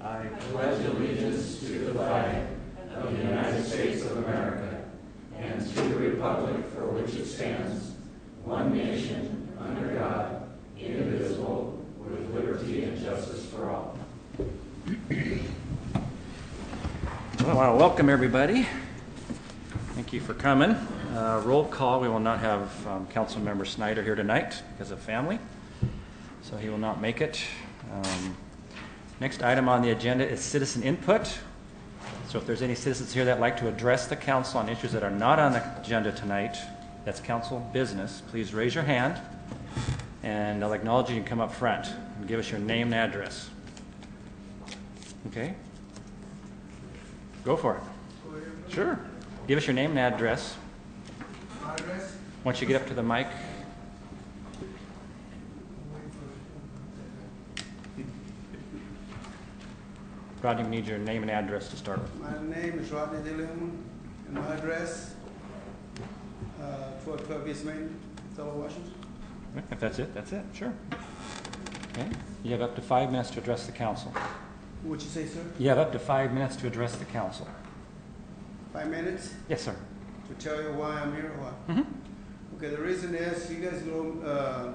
I pledge allegiance to the flag of the United States of America and to the republic for which it stands, one nation, under God, indivisible, with liberty and justice for all. Well, I want to welcome everybody. Thank you for coming. Roll call. We will not have Councilmember Snyder here tonight because of family, so he will not make it. Next item on the agenda is citizen input. So if there's any citizens here that like to address the council on issues that are not on the agenda tonight, that's council business, please raise your hand and I'll acknowledge you and come up front and give us your name and address. Okay? Go for it. Sure. Give us your name and address. Once you get up to the mic. Rodney, we need your name and address to start with. My name is Rodney DeLeon, and my address, 1212 East Main, Fellow Washington. If that's it, sure. Okay. You have up to 5 minutes to address the council. What'd you say, sir? You have up to 5 minutes to address the council. 5 minutes? Yes, sir. To tell you why I'm here or what? Mm-hmm. Okay, the reason is, you guys know,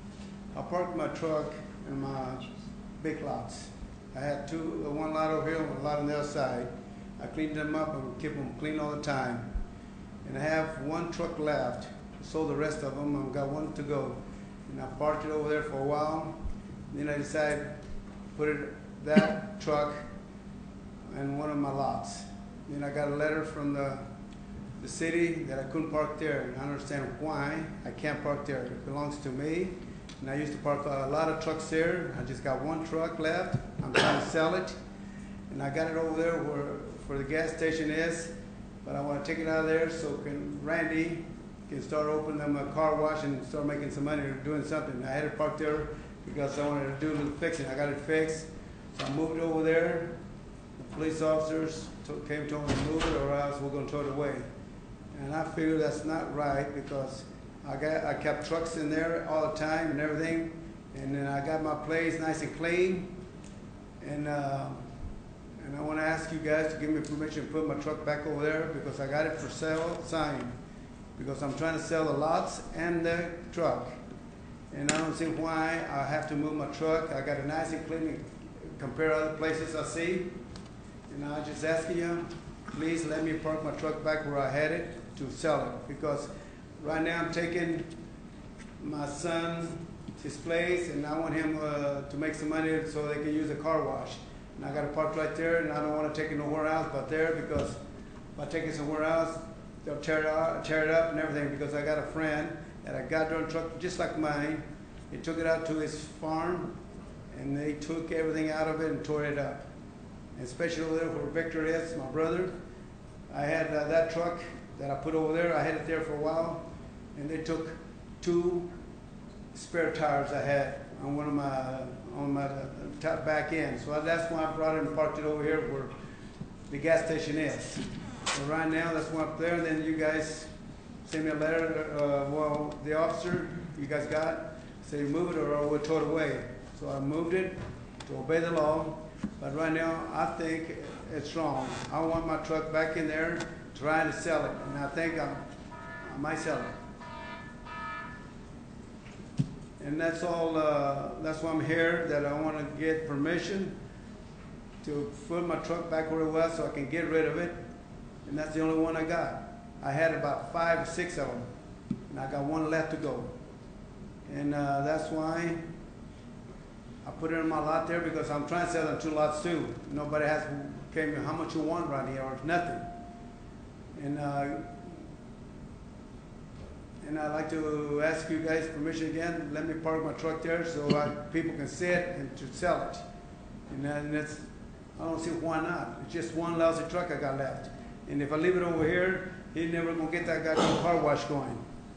I parked my truck in my big lots. I had one lot over here and one lot on the other side. I cleaned them up and keep them clean all the time. And I have one truck left. I sold the rest of them. I've got one to go. And I parked it over there for a while. Then I decided to put that truck in one of my lots. Then I got a letter from the city that I couldn't park there. And I understand why I can't park there. It belongs to me. And I used to park a lot of trucks there. I just got one truck left. I'm trying to sell it. And I got it over there where the gas station is. But I want to take it out of there so Randy can start opening them a car wash and start making some money or doing something. I had it parked there because I wanted to do a little fixing. I got it fixed. So I moved it over there. The police officers came to me to move it or else we're going to throw it away. And I figure that's not right because I kept trucks in there all the time and everything, and then I got my place nice and clean, and I want to ask you guys to give me permission to put my truck back over there because I got it for sale signed, because I'm trying to sell the lots and the truck, and I don't see why I have to move my truck. I got it nice and clean compared to other places I see, and I just asking you, please let me park my truck back where I had it to sell it, because right now I'm taking my son his place, and I want him to make some money so they can use a car wash. And I got it parked right there, and I don't want to take it nowhere else but there, because if I take it somewhere else, they'll tear it up and everything, because I got a friend that I got their truck just like mine. He took it out to his farm, and they took everything out of it and tore it up. And especially over there where Victor is, my brother, I had that truck that I put over there. I had it there for a while, and they took 2 spare tires I had on my top back end. So that's why I brought it and parked it over here where the gas station is. So right now, that's one up there. And then you guys send me a letter. Well, the officer you guys got said move it or we'll tow it away. So I moved it to obey the law. But right now, I think it's wrong. I want my truck back in there trying to sell it, and I think I might sell it. And that's all, that's why I'm here, that I want to get permission to put my truck back where it was so I can get rid of it. And that's the only one I got. I had about 5 or 6 of them, and I got one left to go. And that's why I put it in my lot there, because I'm trying to sell them 2 lots too. Nobody has came how much you want right here, or nothing. And I'd like to ask you guys permission again. Let me park my truck there so people can see it and to sell it. And that's, I don't see why not. It's just one lousy truck I got left. And if I leave it over here, he's never gonna get that goddamn car wash going.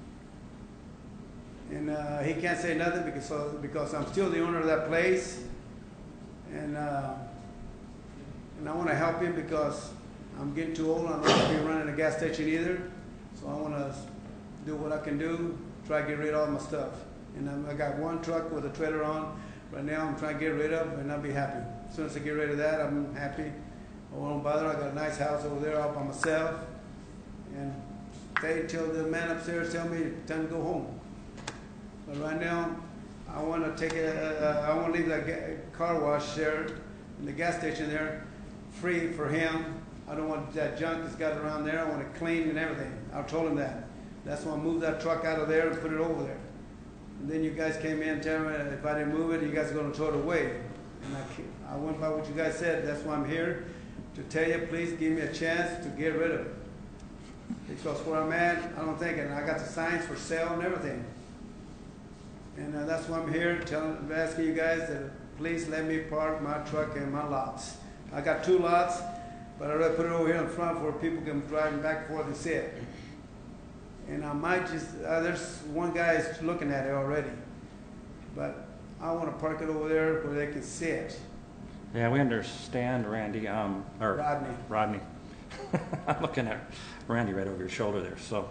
And he can't say nothing because I'm still the owner of that place. And I want to help him because I'm getting too old. I don't want to be running a gas station either. So I want to do what I can do, try to get rid of all my stuff. And I got one truck with a trailer on. Right now, I'm trying to get rid of, and I'll be happy. As soon as I get rid of that, I'm happy. I won't bother. I got a nice house over there all by myself, and stay till the man upstairs tell me time to go home. But right now, I want to take I want to leave that car wash there, in the gas station there, free for him. I don't want that junk that's got around there. I want it clean and everything. I told him that. That's why I moved that truck out of there and put it over there. And then you guys came in and tell me if I didn't move it, you guys are going to throw it away. And I went by what you guys said. That's why I'm here, to tell you, please give me a chance to get rid of it. Because where I'm at, I don't think it. And I got the signs for sale and everything. And that's why I'm here, asking you guys to please let me park my truck in my lots. I got 2 lots, but I'd rather put it over here in front where people can drive back and forth and see it. And I might just, there's one guy who's looking at it already, but I want to park it over there where they can see it. Yeah, we understand, Randy, or Rodney. I'm looking at Randy right over your shoulder there. So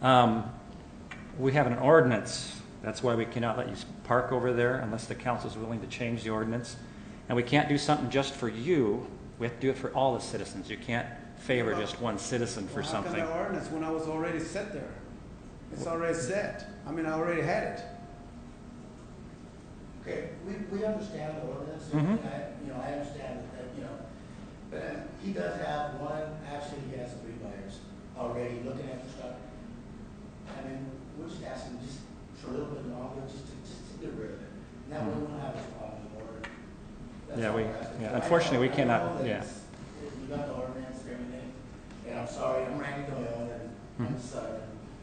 we have an ordinance. That's why we cannot let you park over there unless the council is willing to change the ordinance. And we can't do something just for you. We have to do it for all the citizens. You can't favor just one citizen for something. How come the ordinance when I was already set there? It's already set. I mean, I already had it. Okay, we understand the ordinance, Mhm. and I understand that, but he does have actually he has 3 buyers already looking at the truck. I mean, we're just asking just for a little bit longer, just to get rid of it. And that way we won't have this problem anymore. Unfortunately, we cannot, You got the ordinance and everything, and I'm sorry, I'm Randy Doyle, and I'm sorry.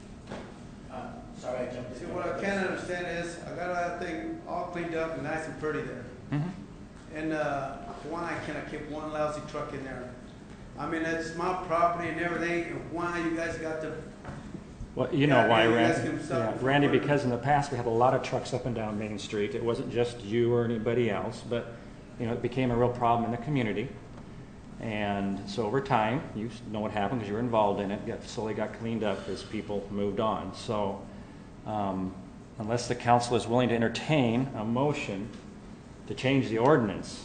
Sorry I jumped in. See, what I can't understand is, I got that thing all cleaned up and nice and pretty there. Mhm. And why can I keep one lousy truck in there? I mean, it's my property and everything, and why you guys got to... Well, you know why, you guys Randy. can stop it from Randy, working. because in the past we had a lot of trucks up and down Main Street. It wasn't just you or anybody else, but it became a real problem in the community. And so over time, you know what happened because you were involved in it. Slowly got cleaned up as people moved on. So unless the council is willing to entertain a motion to change the ordinance,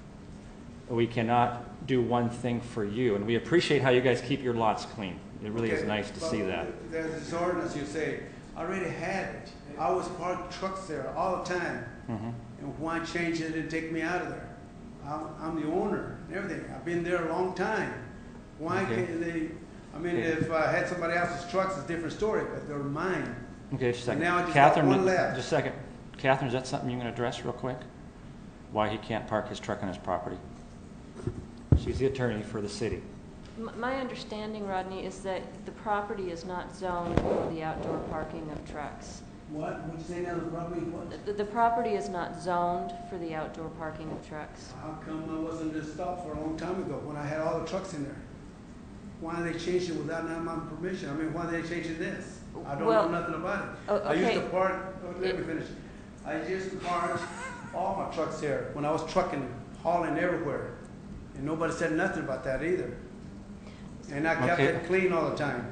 we cannot do one thing for you. And we appreciate how you guys keep your lots clean. It really is nice to see that. There's this ordinance you say, I already had it. I was parked trucks there all the time. Mhm. And why change it and take me out of there? I'm the owner and everything. I've been there a long time. Why Okay. can't they? I mean, Okay. if I had somebody else's trucks, it's a different story, but they're mine. Okay, just a second. Now I just got Catherine, one left. just a second. Catherine, is that something you can address real quick? Why he can't park his truck on his property? She's the attorney for the city. My understanding, Rodney, is that the property is not zoned for the outdoor parking of trucks. What? What you say now? The property? What? The property is not zoned for the outdoor parking of trucks. How come I wasn't just stopped for a long time ago when I had all the trucks in there? Why they changed it without my permission? I mean, why they changing this? I don't Well, know nothing about it. oh, I used to okay. park. Let me finish. I used to park all my trucks here when I was trucking, hauling everywhere, and nobody said nothing about that either. And I kept Okay. it clean all the time.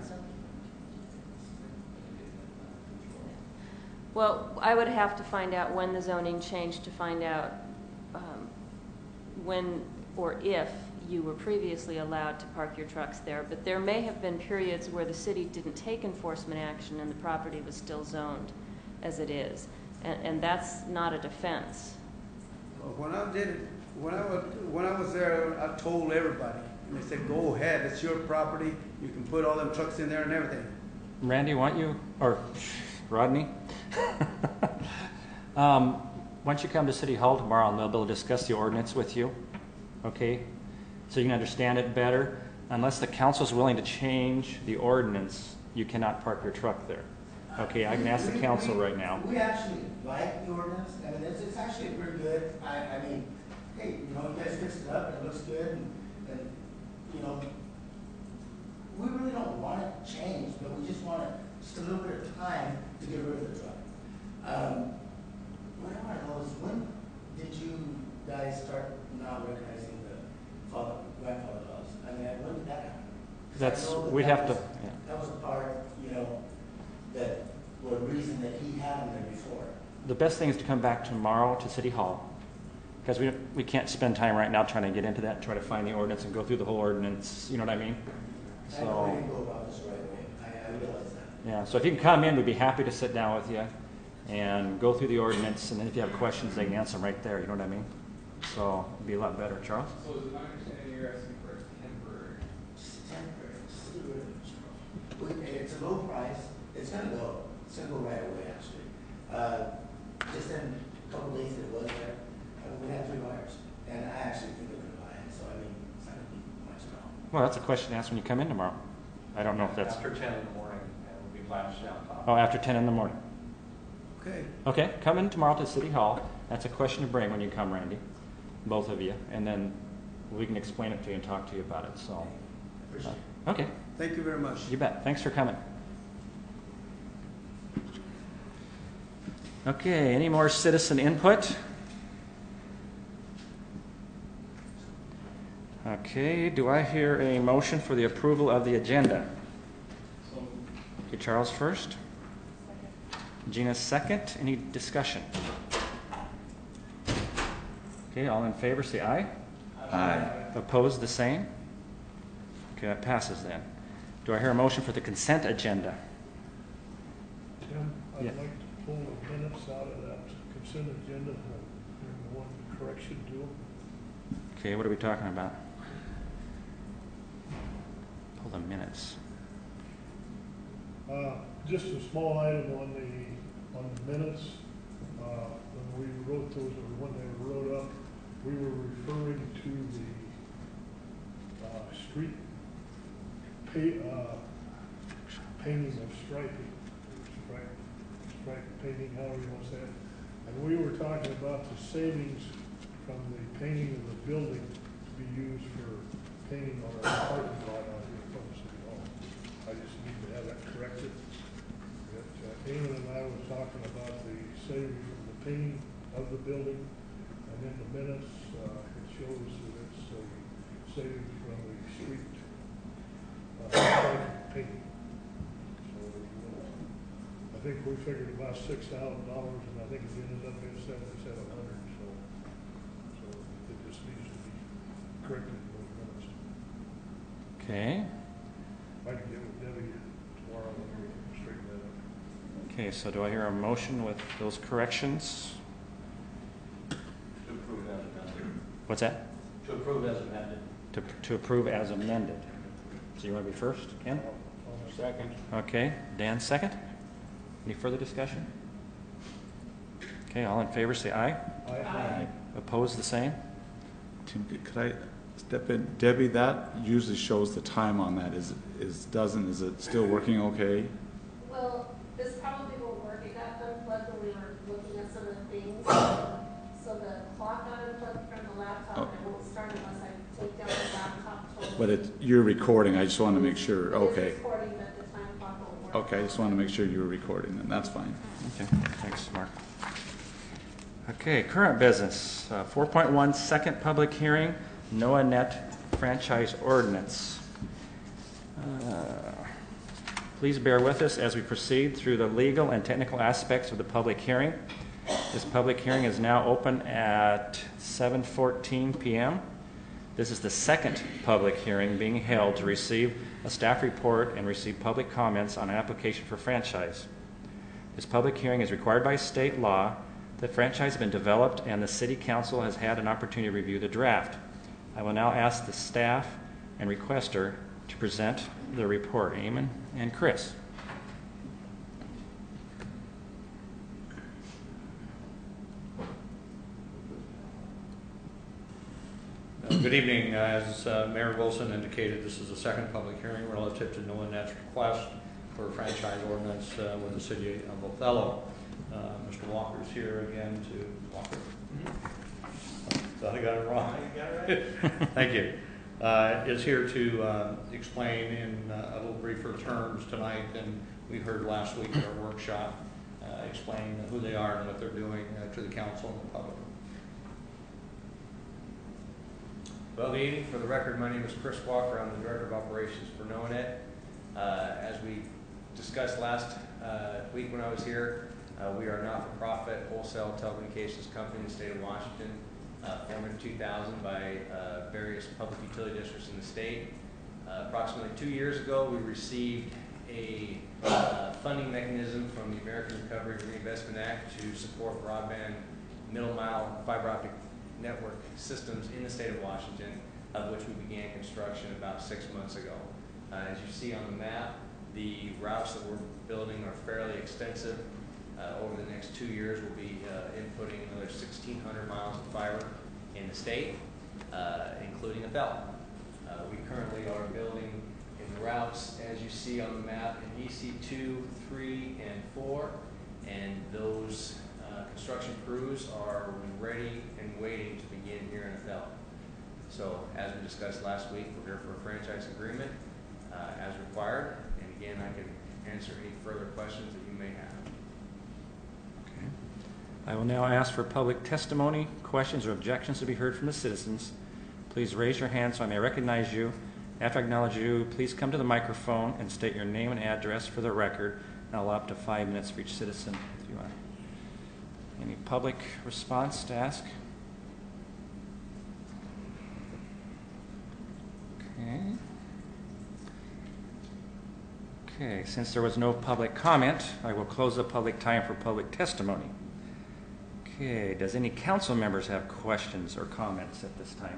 Well, I would have to find out when the zoning changed to find out when or if you were previously allowed to park your trucks there. But there may have been periods where the city didn't take enforcement action and the property was still zoned as it is. And that's not a defense. When I did it, when I was there, I told everybody, and they said, "Go ahead, it's your property. You can put all them trucks in there and everything." Randy, why don't you, or Rodney? Why don't you come to City Hall tomorrow and they'll be able to discuss the ordinance with you, okay? So you can understand it better. Unless the council's willing to change the ordinance, you cannot park your truck there. Okay, I can ask the council right now. We actually like the ordinance. I mean, it's actually pretty good. I mean, hey, you guys fixed it up, it looks good, and we really don't want it changed, but we just want just a little bit of time to get rid of the truck. What I want to know is, when did you guys start not recognizing the grandfather laws? I mean, when did that happen? 'Cause I That's, know that we'd that have to, was- yeah. That was a part, that was a reason that he had them there before. the best thing is to come back tomorrow to City Hall, because we can't spend time right now trying to get into that and try to find the ordinance and go through the whole ordinance, you know what I mean? I know we didn't go about this the right way. I realize that. Yeah, so if you can come in, we'd be happy to sit down with you and go through the ordinance, and then if you have questions, they can answer them right there, you know what I mean? So it'd be a lot better. Charles? So is it my understanding you're asking for a temporary? Temporary. It's a low price. It's gonna go. It's gonna go right away, actually. Just in a couple days that it was there, we had 3 buyers, and I actually think they're gonna buy it. So I mean, it's not gonna be much at all. Well, that's a question to ask when you come in tomorrow. I don't know if that's... After 10 in the morning, and we'll be flashed down top. Oh, after 10 in the morning. Okay. Okay, come in tomorrow to City Hall. That's a question to bring when you come, Randy, both of you, and then we can explain it to you and talk to you about it. So, Appreciate it. okay, Thank you very much. you bet. Thanks for coming. Okay, any more citizen input? Okay, do I hear a motion for the approval of the agenda? So Okay, Charles first. Gina second. Any discussion? Okay, all in favor say aye. Aye. Opposed, the same? Okay, that passes then. Do I hear a motion for the consent agenda? Tim, I'd Yeah. like to pull the minutes out of that consent agenda and one correction to them. Okay, what are we talking about? Pull the minutes. Just a small item on the minutes. When we wrote those, or when they were wrote up, we were referring to the street painting of striping, stripe painting, however you want to say it. And we were talking about the savings from the painting of the building to be used for painting on our parking lot out here in front of City Hall. I just need to have that corrected. Eamon and I were talking about the savings from the painting of the building, and in the minutes, it shows that it's a savings from the street painting. So I think we figured about $6,000, and I think it ended up being $7,700. So it just needs to be corrected in those minutes. Okay. I can get with Debbie tomorrow and we can straighten that up. Okay, so do I hear a motion with those corrections? To approve as amended. What's that? To approve as amended. To approve as amended. So you want to be first, Ken? Second. Okay, Dan second. Any further discussion? Okay, all in favor say aye. Aye. Opposed, the same? Tim, could I step in? Debbie, that usually shows the time on that. Is it still working okay? Well, this probably will work. It got unplugged when we were looking at some of the things. So the clock got unplugged from the laptop and it won't start unless I take down the laptop totally. But you're recording. I just want to make sure. It Okay. is recording, but the time clock won't work. Okay, I just want to make sure you were recording, and that's fine. Okay, thanks, Mark. Okay, current business. 4.1, second public hearing, Noah Net franchise ordinance. Please bear with us as we proceed through the legal and technical aspects of the public hearing. This public hearing is now open at 7:14 p.m. This is the second public hearing being held to receive a staff report and receive public comments on an application for franchise. This public hearing is required by state law. The franchise has been developed and the City Council has had an opportunity to review the draft. I will now ask the staff and requester to present the report. Eamon and Chris. Good evening. As Mayor Wilson indicated, this is the second public hearing relative to Noah Net's request for a franchise ordinance with the City of Othello. Mr. Walker's here again to Walker. Thought I got it wrong. You got it right. Thank you. Is here to explain in a little briefer terms tonight than we heard last week at our workshop. Explain who they are and what they're doing to the council and the public. Well, good evening. For the record, my name is Chris Walker. I'm the Director of Operations for Noah Net. As we discussed last week when I was here, We are a not-for-profit wholesale telecommunications company in the state of Washington, formed in 2000 by various public utility districts in the state. Approximately 2 years ago, we received a funding mechanism from the American Recovery and Reinvestment Act to support broadband middle-mile fiber optic network systems in the state of Washington, of which we began construction about 6 months ago. As you see on the map, the routes that we're building are fairly extensive. Over the next 2 years, we'll be inputting another 1,600 miles of fiber in the state, including Othello. We currently are building in the routes, as you see on the map, in EC2, 3, and 4, and those construction crews are ready and waiting to begin here in Othello. So, as we discussed last week, we're here for a franchise agreement as required, and again, I can answer any further questions that you may have. Okay. I will now ask for public testimony, questions, or objections to be heard from the citizens. Please raise your hand so I may recognize you. After I acknowledge you, please come to the microphone and state your name and address for the record. And I'll allow up to 5 minutes for each citizen if you want. Any public response to ask? Okay. Okay, since there was no public comment, I will close the public time for public testimony. Okay, does any council members have questions or comments at this time?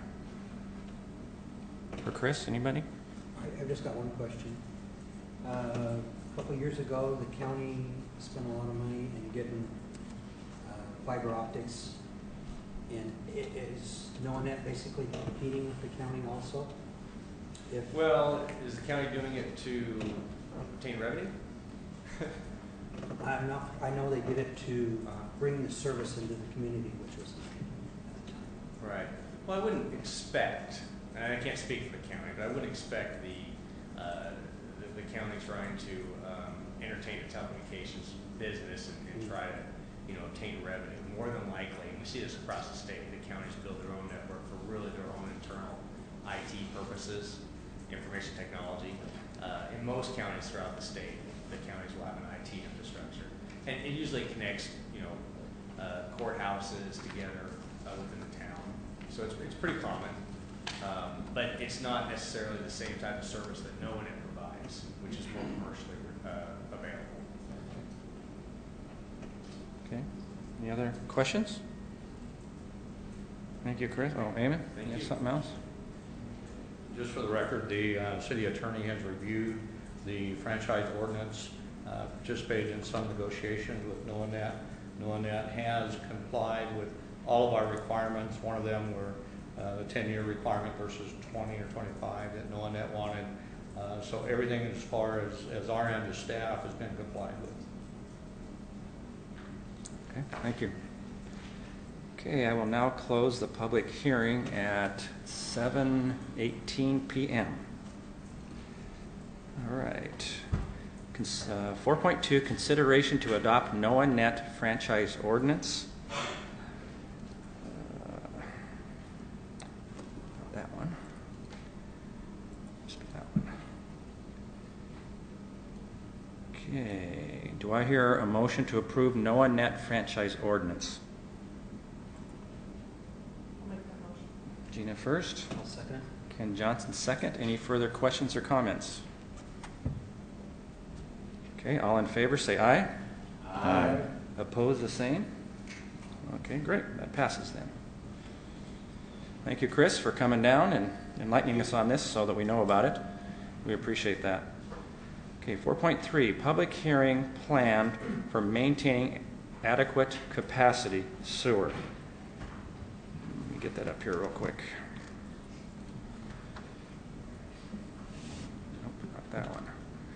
For Chris, anybody? I've just got one question. A couple of years ago, the county spent a lot of money in getting fiber optics, and is NOAANET basically competing with the county also? Well, is the county doing it to obtain revenue? I know they did it to bring the service into the community, which was at the time. Right. Well, I wouldn't expect, and I can't speak for the county, but I wouldn't expect the county trying to entertain the telecommunications business and try to, obtain revenue. More than likely, and we see this across the state, the counties build their own network for really their own internal IT purposes, information technology. In most counties throughout the state, the counties will have an IT infrastructure, and it usually connects, courthouses together within the town. So it's pretty common, but it's not necessarily the same type of service that NOAANET provides, which is more commercially available. Okay. Any other questions? Thank you, Chris. Oh, Eamon, Thank you have you. something else? Just for the record, the city attorney has reviewed the franchise ordinance, participated in some negotiations with NOAANET. NOAANET has complied with all of our requirements. One of them were the 10-year requirement versus 20 or 25 that NOAANET wanted. So everything as far as our end as staff has been complied with. Okay, thank you. Okay, I will now close the public hearing at 7:18 p.m. All right. 4.2, consideration to adopt NOAANET franchise ordinance. That one. Just that one. Okay. Do I hear a motion to approve NOAANET franchise ordinance? I'll make that motion. Gina first. I'll second it. Ken Johnson second. Any further questions or comments? Okay, all in favor say aye. Aye. Opposed, the same? Okay, great. That passes then. Thank you, Chris, for coming down and enlightening us on this so that we know about it. We appreciate that. Okay, 4.3, public hearing planned for maintaining adequate capacity sewer. Let me get that up here real quick. Nope, not that one.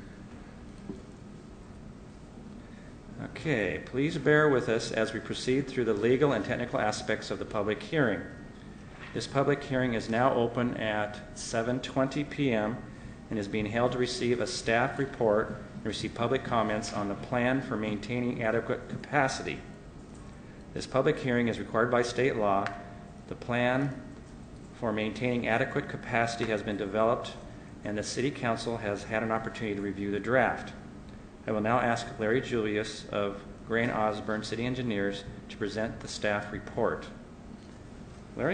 Okay, please bear with us as we proceed through the legal and technical aspects of the public hearing. This public hearing is now open at 7:20 p.m. and is being held to receive a staff report and receive public comments on the plan for maintaining adequate capacity. This public hearing is required by state law. The plan for maintaining adequate capacity has been developed, and the City Council has had an opportunity to review the draft. I will now ask Larry Julius of Gray and Osborne City Engineers, to present the staff report. Larry?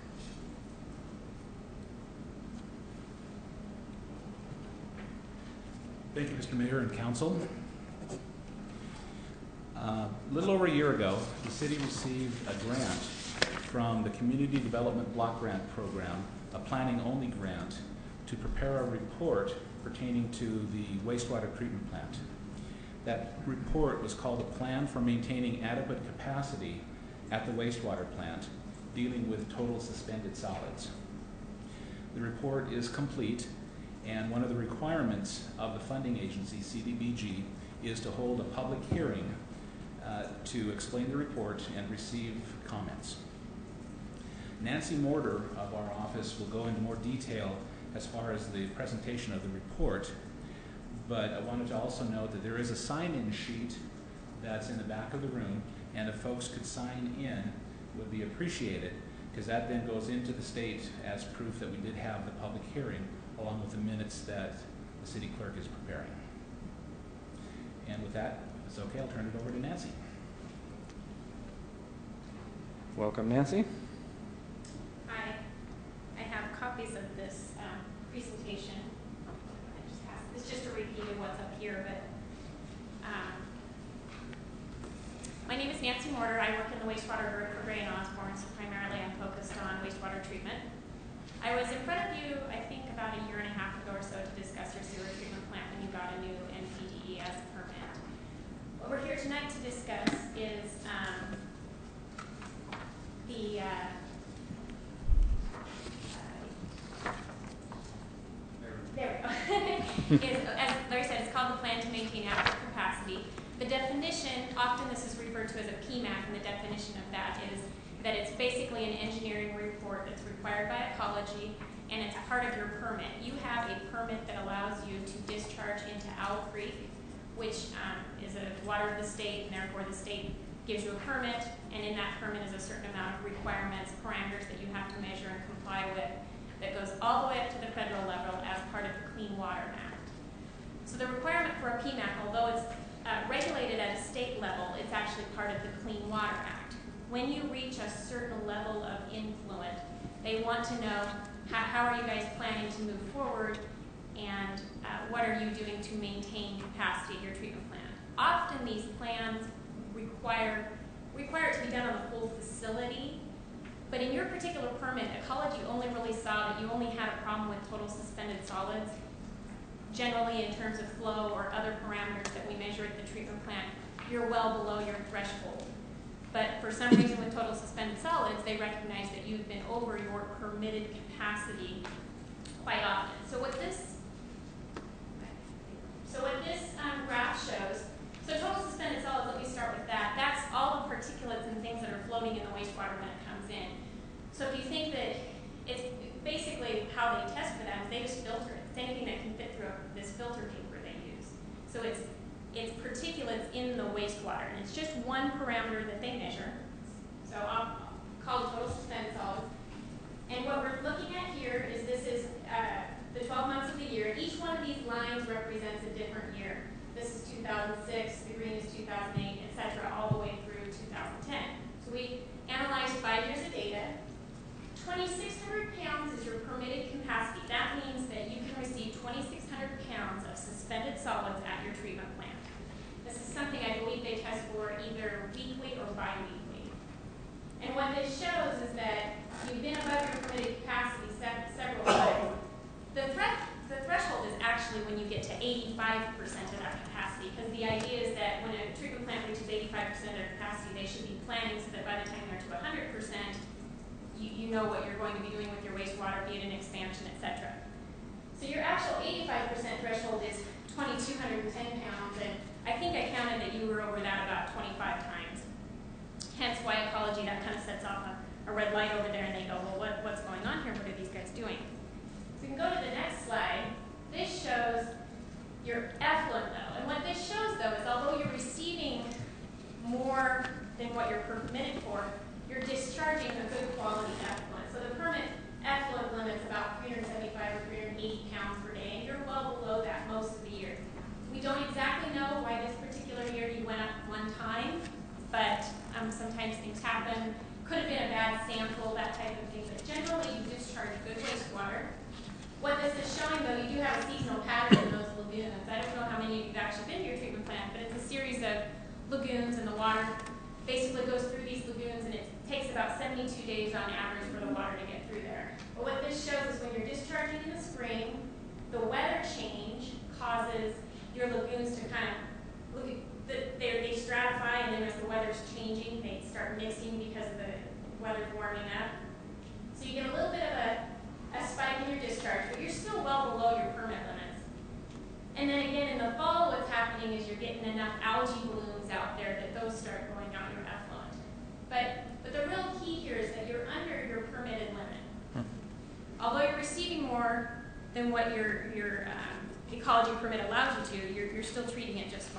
Thank you, Mr. Mayor and Council. A little over a year ago, the city received a grant from the Community Development Block Grant Program, a planning-only grant, to prepare a report pertaining to the wastewater treatment plant. That report was called a Plan for Maintaining Adequate Capacity at the Wastewater Plant, dealing with total suspended solids. The report is complete, and one of the requirements of the funding agency, CDBG, is to hold a public hearing to explain the report and receive comments. Nancy Mortar of our office will go into more detail as far as the presentation of the report, but I wanted to also note that there is a sign-in sheet that's in the back of the room, and if folks could sign in, it would be appreciated, because that then goes into the state as proof that we did have the public hearing, along with the minutes that the city clerk is preparing. And with that, if it's okay, I'll turn it over to Nancy. Welcome, Nancy. Hi. I have copies of this presentation. It's just a repeat of what's up here, but my name is Nancy Mortar. I work in the wastewater group for Gray and Osborne, so primarily I'm focused on wastewater treatment. I was in front of you, I think, about a year and a half ago or so to discuss your sewer treatment plant when you got a new NPDES permit. What we're here tonight to discuss is there we go. As Larry said, it's called the Plan to Maintain Adequate Capacity. The definition, often this is referred to as a PMAC, and the definition of that is that it's basically an engineering report that's required by ecology, and it's part of your permit. You have a permit that allows you to discharge into Owl Creek, which is a water of the state, and therefore the state gives you a permit, and in that permit is a certain amount of requirements, parameters that you have to measure and comply with, that goes all the way up to the federal level as part of the Clean Water Act. So the requirement for a PMAC, although it's regulated at a state level, it's actually part of the Clean Water Act. When you reach a certain level of influence, they want to know how are you guys planning to move forward, and what are you doing to maintain capacity of your treatment plant. Often these plans require it to be done on the whole facility, but in your particular permit, ecology only really saw that you only had a problem with total suspended solids. Generally, in terms of flow or other parameters that we measure at the treatment plant, you're well below your threshold. But for some reason with total suspended solids, they recognize that you've been over your permitted capacity quite often. So what this graph shows, so total suspended solids, let me start with that. That's all the particulates and things that are floating in the wastewater when it comes in. So if you think that it's basically how they test for that is they just filter it. It's anything that can fit through this filter paper they use. So it's particulates in the wastewater, and it's just one parameter that they measure. So I'll call it total suspended solids. And what we're looking at here is this is the 12 months of the year. Each one of these lines represents a different year. This is 2006, the green is 2008, etc., all the way through 2010. So we analyzed 5 years of data. 2,600 pounds is your permitted capacity. That means that you can receive 2,600 pounds of suspended solids at your treatment plant. This is something I believe they test for either weekly or bi-weekly. And what this shows is that you've been above your permitted capacity several times. The threshold is actually when you get to 85% of that capacity, because the idea is that when a treatment plant reaches 85% of their capacity, they should be planning so that by the time they're to 100%, you know what you're going to be doing with your wastewater, be it an expansion, etc. So your actual 85% threshold is 2,210 pounds, and I think I counted that you were over that about 25 times. Hence why ecology, that kind of sets off a red light over there, and they go, well, what's going on here? What are these guys doing? So we can go to the next slide. This shows your effluent, though. And what this shows, though, is although you're receiving more than what you're permitted for, you're discharging a good quality effluent. So the permit effluent limit's about 375 or 380 pounds per day, and you're well below that most of the year. We don't exactly know why this particular year you went up one time. discharge good wastewater. What this is showing, though, you do have a seasonal pattern in those lagoons. I don't know how many of you have actually been to your treatment plant, but it's a series of lagoons, and the water basically goes through these lagoons, and it takes about 72 days on average for the water to get through there. But what this shows is when you're discharging in the spring, the weather change causes your lagoons to kind of look at they stratify, and then as the weather's changing, they start mixing because of the weather's warming up. So you get a little bit of a spike in your discharge, but you're still well below your permit limits. And then again, in the fall, what's happening is you're getting enough algae blooms out there that those start going out your effluent. But the real key here is that you're under your permitted limit. Although you're receiving more than what your ecology permit allows you to, you're still treating it just fine.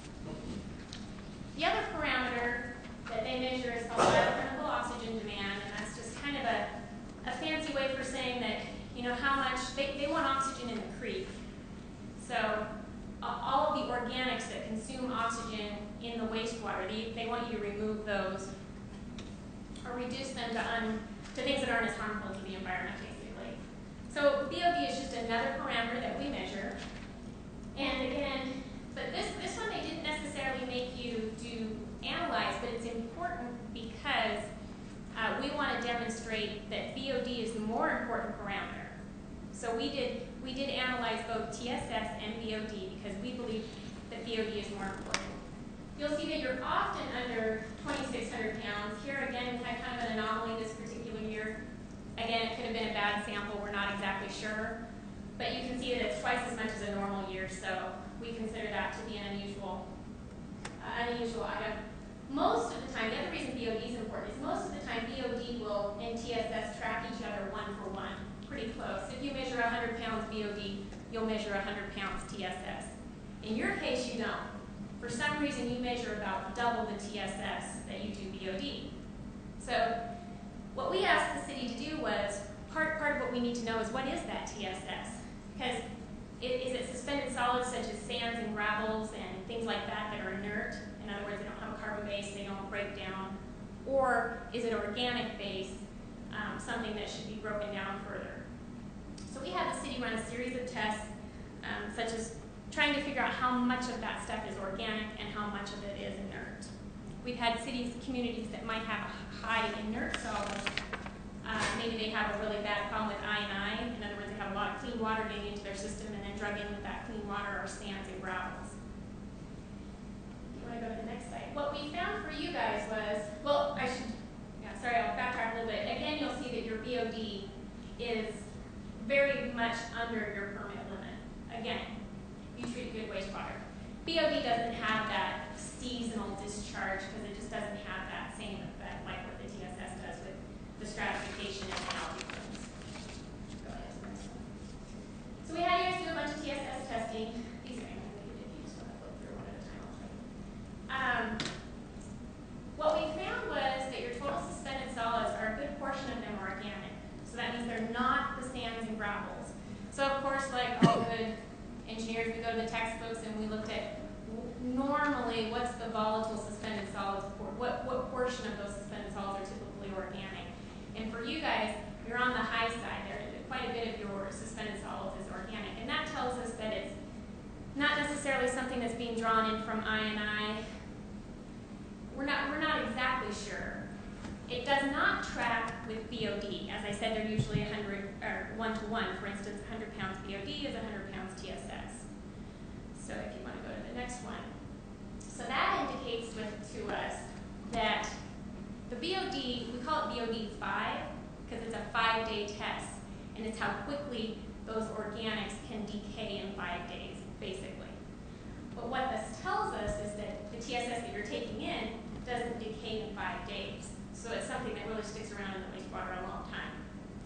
The other parameter that they measure is called biochemical oxygen demand, and that's just kind of a fancy way for saying that, you know, how much, they want oxygen in the creek. So all of the organics that consume oxygen in the wastewater, they want you to remove those or reduce them to things that aren't as harmful to the environment, basically. So BOD is just another parameter that we measure. And again, but this one they didn't necessarily make you analyze, but it's important because we want to demonstrate that BOD is the more important parameter. So we did analyze both TSS and BOD because we believe that BOD is more important. You'll see that you're often under 2,600 pounds. Here again, we had kind of an anomaly this particular year. Again, it could have been a bad sample, we're not exactly sure. But you can see that it's twice as much as a normal year, so we consider that to be an unusual item. Most of the time, the other reason BOD is important is most of the time BOD will and TSS track each other one for one, pretty close. If you measure 100 pounds BOD, you'll measure 100 pounds TSS. In your case, you don't. For some reason, you measure about double the TSS that you do BOD. So what we asked the city to do was, part of what we need to know is what is that TSS? Because is it suspended solids such as sands and gravels and things like that that are inert? In other words, they don't have a carbon base, they don't break down. Or is it organic base, something that should be broken down further? So we had the city run a series of tests, such as trying to figure out how much of that stuff is organic and how much of it is inert. We've had communities that might have a high inert solids. Maybe they have a really bad problem with I&I. In other words, they have a lot of clean water getting into their system, and then drug in with that clean water are sands and gravels. You want to go to the next slide? What we found for you guys was, well, I'll backtrack a little bit. Again, you'll see that your BOD is very much under your permit limit. Again, you treat good wastewater. BOD doesn't have that seasonal discharge because it just doesn't have that same effect like what the TSS does with the stratification and the algae blooms. Go ahead to the next one. So we had you guys do a bunch of TSS testing. These are going to make it if you just want to flip through one at a time. What we found was that your total suspended solids are a good portion of them are organic. So that means they're not the sands and gravels. So of course, like all good engineers, we go to the textbooks and we looked at normally what's the volatile suspended solids, what portion of those suspended solids are typically organic. And for you guys, you're on the high side there. Quite a bit of your suspended solids is organic. And that tells us that it's not necessarily something that's being drawn in from I&I. We're not exactly sure. It does not track with BOD. As I said, they're usually 100 or 1-to-1. For instance, 100 pounds BOD is 100 pounds TSS. So if you want to go to the next one. So that indicates to us that the BOD, we call it BOD 5 because it's a 5-day test, and it's how quickly those organics can decay in 5 days, basically. But what this tells us is that the TSS that you're taking in doesn't decay in 5 days. So it's something that really sticks around in the wastewater a long time.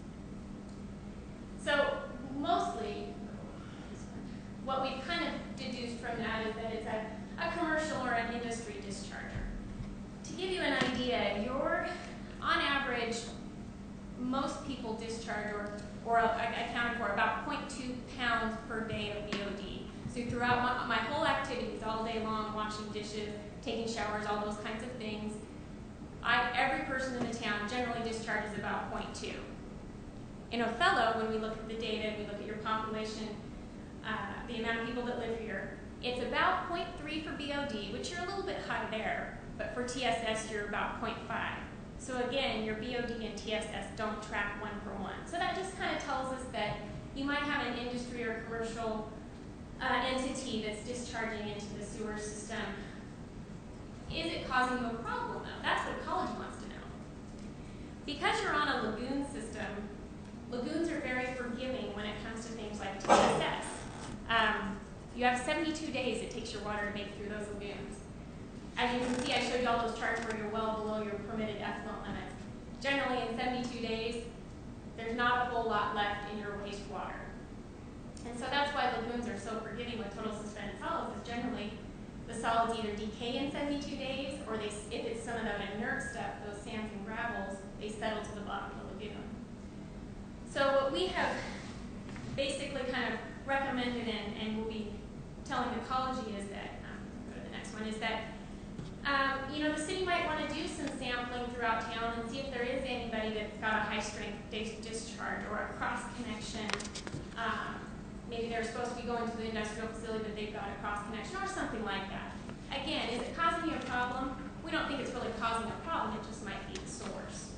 So mostly, what we've kind of deduced from that is that it's a commercial or an industry discharger. To give you an idea, on average, most people discharge or account for about 0.2 pounds per day of BOD. So throughout my whole activities, all day long, washing dishes, taking showers, all those kinds of things, every person in the town generally discharges about 0.2. In Othello, when we look at the data, we look at your population, the amount of people that live here, it's about 0.3 for BOD, which you're a little bit high there, but for TSS, you're about 0.5. So again, your BOD and TSS don't track 1 for 1. So that just kind of tells us that you might have an industry or commercial entity that's discharging into the sewer system. Is it causing you a problem though? That's what ecology wants to know. Because you're on a lagoon system, lagoons are very forgiving when it comes to things like TSS. You have 72 days it takes your water to make through those lagoons. As you can see, I showed you all those charts where you're well below your permitted effluent limits. Generally, in 72 days, there's not a whole lot left in your wastewater. And so that's why lagoons are so forgiving with total suspended solids, is generally the solids either decay in 72 days, or if it's some of that inert stuff, those sands and gravels, they settle to the bottom of the lagoon. So what we have basically kind of recommended and will be telling ecology is that, go to the next one, is that the city might want to do some sampling throughout town and see if there is anybody that's got a high strength discharge or a cross connection. Maybe they're supposed to be going to the industrial facility, but they've got a cross connection or something like that. Again, is it causing you a problem? We don't think it's really causing a problem, it just might be the source.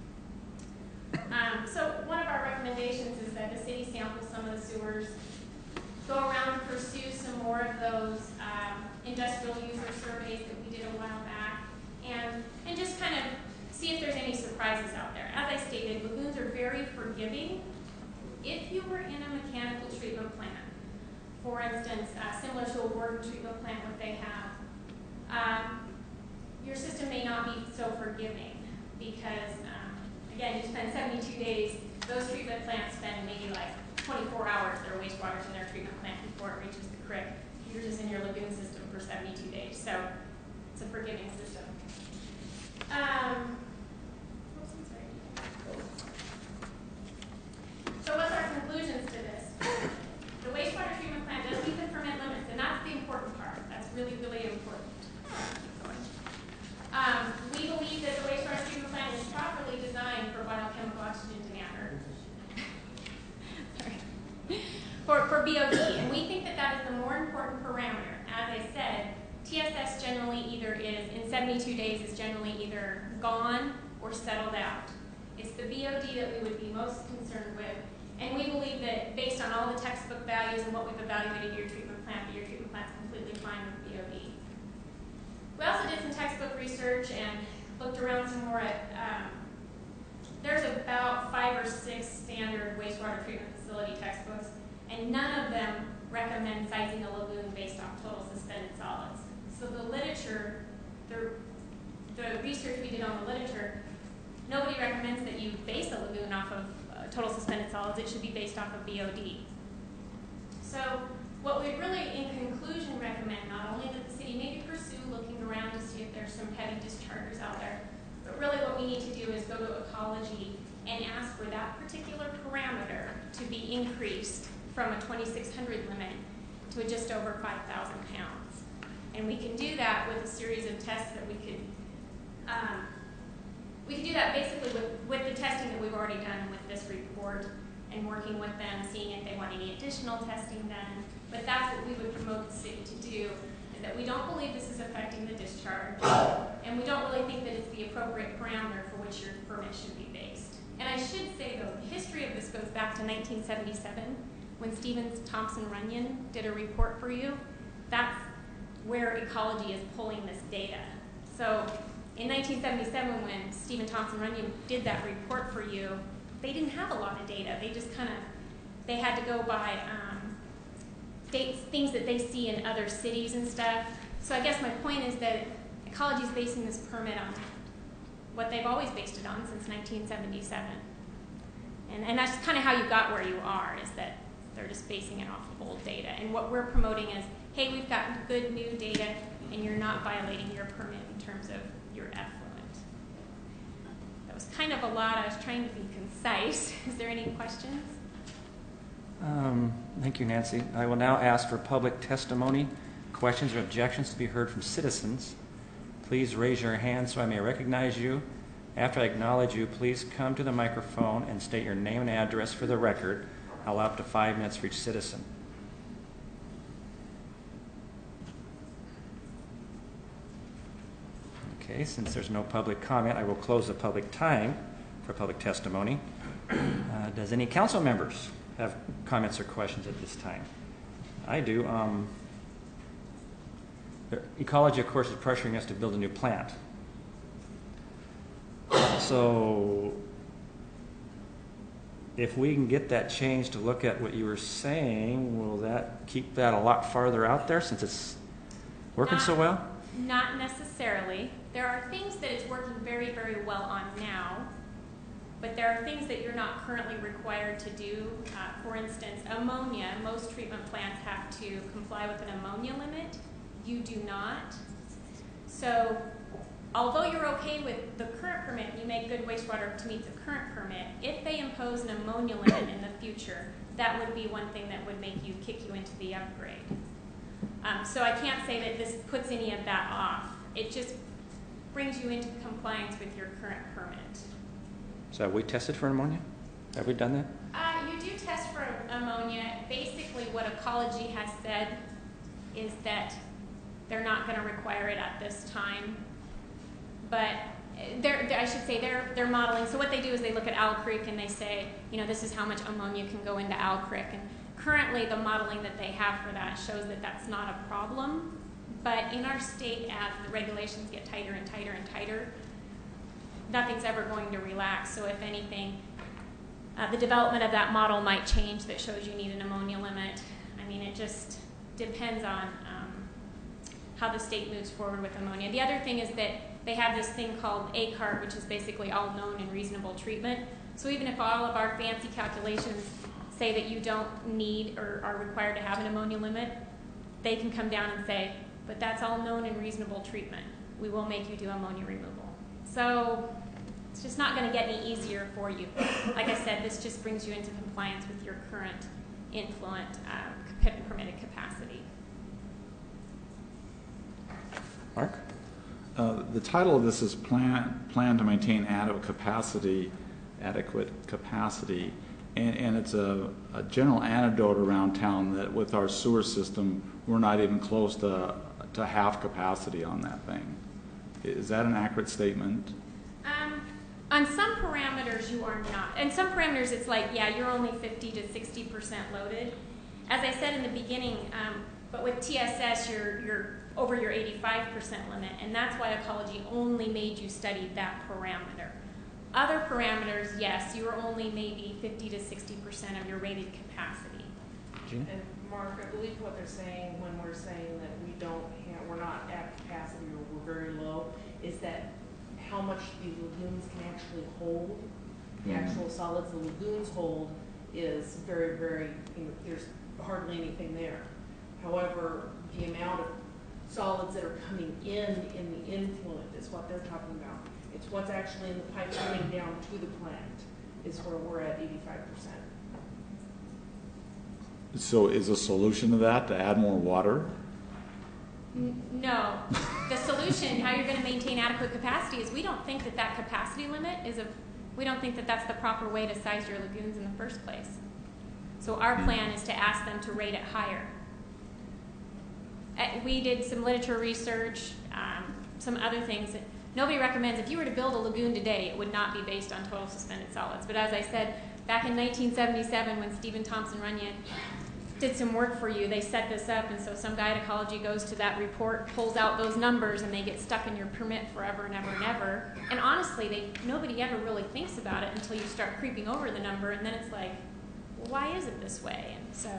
So one of our recommendations is that the city sample some of the sewers, go around and pursue some more of those industrial user surveys that we did a while back, and just kind of see if there's any surprises out there. As I stated, lagoons are very forgiving. If you were in a mechanical treatment plant, for instance, similar to a Warden treatment plant, what they have, your system may not be so forgiving because, again, you spend 72 days, those treatment plants spend maybe like 24 hours, their wastewater's in their treatment plant before it reaches the creek. You're just in your lagoon system for 72 days, so it's a forgiving system. So what's our conclusions to this? The wastewater treatment plant does meet the permit limits, and that's the important part. That's really, really important. We believe that the wastewater treatment plant is properly designed for biochemical oxygen demand, for BOD, and we think that that is the more important parameter. As I said, TSS generally either is, in 72 days, is generally either gone or settled out. It's the BOD that we would be most concerned with, and we believe that based on all the textbook values and what we've evaluated your treatment plant, that your treatment plant's completely fine with BOD. We also did some textbook research and looked around some more at, there's about 5 or 6 standard wastewater treatment facility textbooks, and none of them recommend sizing a lagoon based off total suspended solids. So the literature, the research we did on the literature, nobody recommends that you base a lagoon off of total suspended solids. It should be based off of BOD. So what we really, in conclusion, recommend not only that the city maybe pursue looking around to see if there's some heavy dischargers out there, but really what we need to do is go to ecology and ask for that particular parameter to be increased from a 2,600 limit to just over 5,000 pounds. And we can do that with a series of tests that we could do that basically with the testing that we've already done with this report and working with them, seeing if they want any additional testing done. But that's what we would promote the city to do, is that we don't believe this is affecting the discharge, and we don't really think that it's the appropriate parameter for which your permit should be based. And I should say, though, the history of this goes back to 1977, when Stevens Thompson Runyon did a report for you. That's where ecology is pulling this data. So in 1977, when Stephen Thompson Runyon did that report for you, they didn't have a lot of data. They just they had to go by things that they see in other cities and stuff. So I guess my point is that ecology is basing this permit on what they've always based it on since 1977. And that's kind of how you got where you are, is that they're just basing it off of old data. And what we're promoting is, hey, we've got good new data, and you're not violating your permit in terms of your effluent. That was kind of a lot. I was trying to be concise. Is there any questions? Thank you, Nancy. I will now ask for public testimony, questions, or objections to be heard from citizens. Please raise your hand so I may recognize you. After I acknowledge you, please come to the microphone and state your name and address for the record. I'll allow up to 5 minutes for each citizen. Okay, since there's no public comment, I will close the public time for public testimony. Does any council members have comments or questions at this time? I do. Ecology, of course, is pressuring us to build a new plant. So if we can get that change to look at what you were saying, will that keep that a lot farther out there since it's working so well? Not necessarily. There are things that it's working very, very well on now, but there are things that you're not currently required to do. For instance, ammonia, most treatment plants have to comply with an ammonia limit. You do not. So although you're okay with the current permit, you make good wastewater to meet the current permit, if they impose an ammonia limit in the future, that would be one thing that would make you kick you into the upgrade. So I can't say that this puts any of that off. It just brings you into compliance with your current permit. So have we tested for ammonia? Have we done that? You do test for ammonia. Basically what Ecology has said is that they're not going to require it at this time. But I should say they're modeling. So what they do is they look at Owl Creek and they say, you know, this is how much ammonia can go into Owl Creek. And currently the modeling that they have for that shows that that's not a problem. But in our state, as the regulations get tighter and tighter and tighter, nothing's ever going to relax. So if anything, the development of that model might change that shows you need an ammonia limit. I mean, it just depends on how the state moves forward with ammonia. The other thing is that they have this thing called ACART, which is basically all known and reasonable treatment. So even if all of our fancy calculations say that you don't need or are required to have an ammonia limit, they can come down and say, but that's all known and reasonable treatment. We will make you do ammonia removal. So it's just not going to get any easier for you. Like I said, this just brings you into compliance with your current influent permitted capacity. Mark? The title of this is Plan to Maintain Adequate Capacity, and it's a general anecdote around town that with our sewer system, we're not even close to half capacity on that thing. Is that an accurate statement? On some parameters, you are not. And some parameters, it's like, yeah, you're only 50 to 60% loaded. As I said in the beginning, but with TSS, you're over your 85% limit, and that's why Ecology only made you study that parameter. Other parameters, yes, you are only maybe 50 to 60% of your rated capacity. Gina? And Mark, I believe what they're saying when we're saying that we're not at capacity or we're very low, is that how much the lagoons can actually hold. The actual solids the lagoons hold is very, very, there's hardly anything there. However, the amount of solids that are coming in the influent is what they're talking about. It's what's actually in the pipe coming down to the plant is where we're at 85%. So is a solution to that to add more water? No. The solution, how you're going to maintain adequate capacity, is we don't think that capacity limit we don't think that that's the proper way to size your lagoons in the first place. So our plan is to ask them to rate it higher. We did some literature research, some other things. Nobody recommends, if you were to build a lagoon today, it would not be based on total suspended solids. But as I said, back in 1977, when Stephen Thompson Runyon did some work for you, they set this up, and so some guy at Ecology goes to that report, pulls out those numbers, and they get stuck in your permit forever and ever and ever. And honestly, nobody ever really thinks about it until you start creeping over the number, and then it's like, well, why is it this way? And so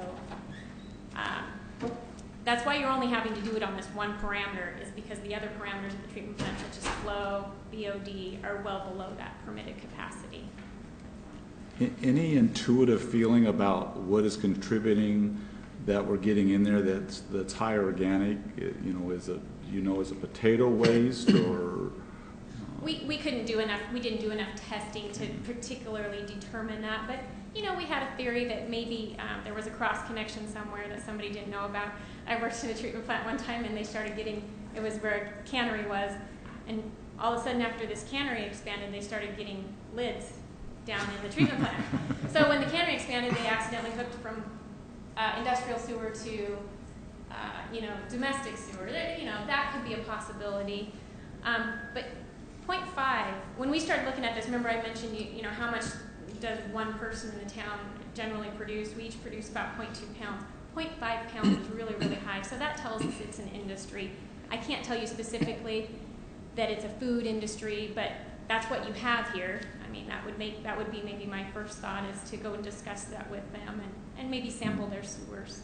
that's why you're only having to do it on this one parameter, is because the other parameters of the treatment plant, such as flow, BOD, are well below that permitted capacity. Any intuitive feeling about what is contributing that we're getting in there that's high organic? Is it potato waste or? We couldn't do enough. We didn't do enough testing to particularly determine that, but we had a theory that maybe there was a cross connection somewhere that somebody didn't know about. I worked in a treatment plant one time, and they started getting, it was where a cannery was, and all of a sudden after this cannery expanded, they started getting lids down in the treatment plant. So when the cannery expanded, they accidentally hooked from industrial sewer to domestic sewer. That could be a possibility. But 0.5, when we started looking at this, remember I mentioned how much does one person in the town generally produce? We each produce about 0.2 pounds. 0.5 pounds is really, really high. So that tells us it's an industry. I can't tell you specifically that it's a food industry, but that's what you have here. I mean, that would be maybe my first thought, is to go and discuss that with them and maybe sample their sewers.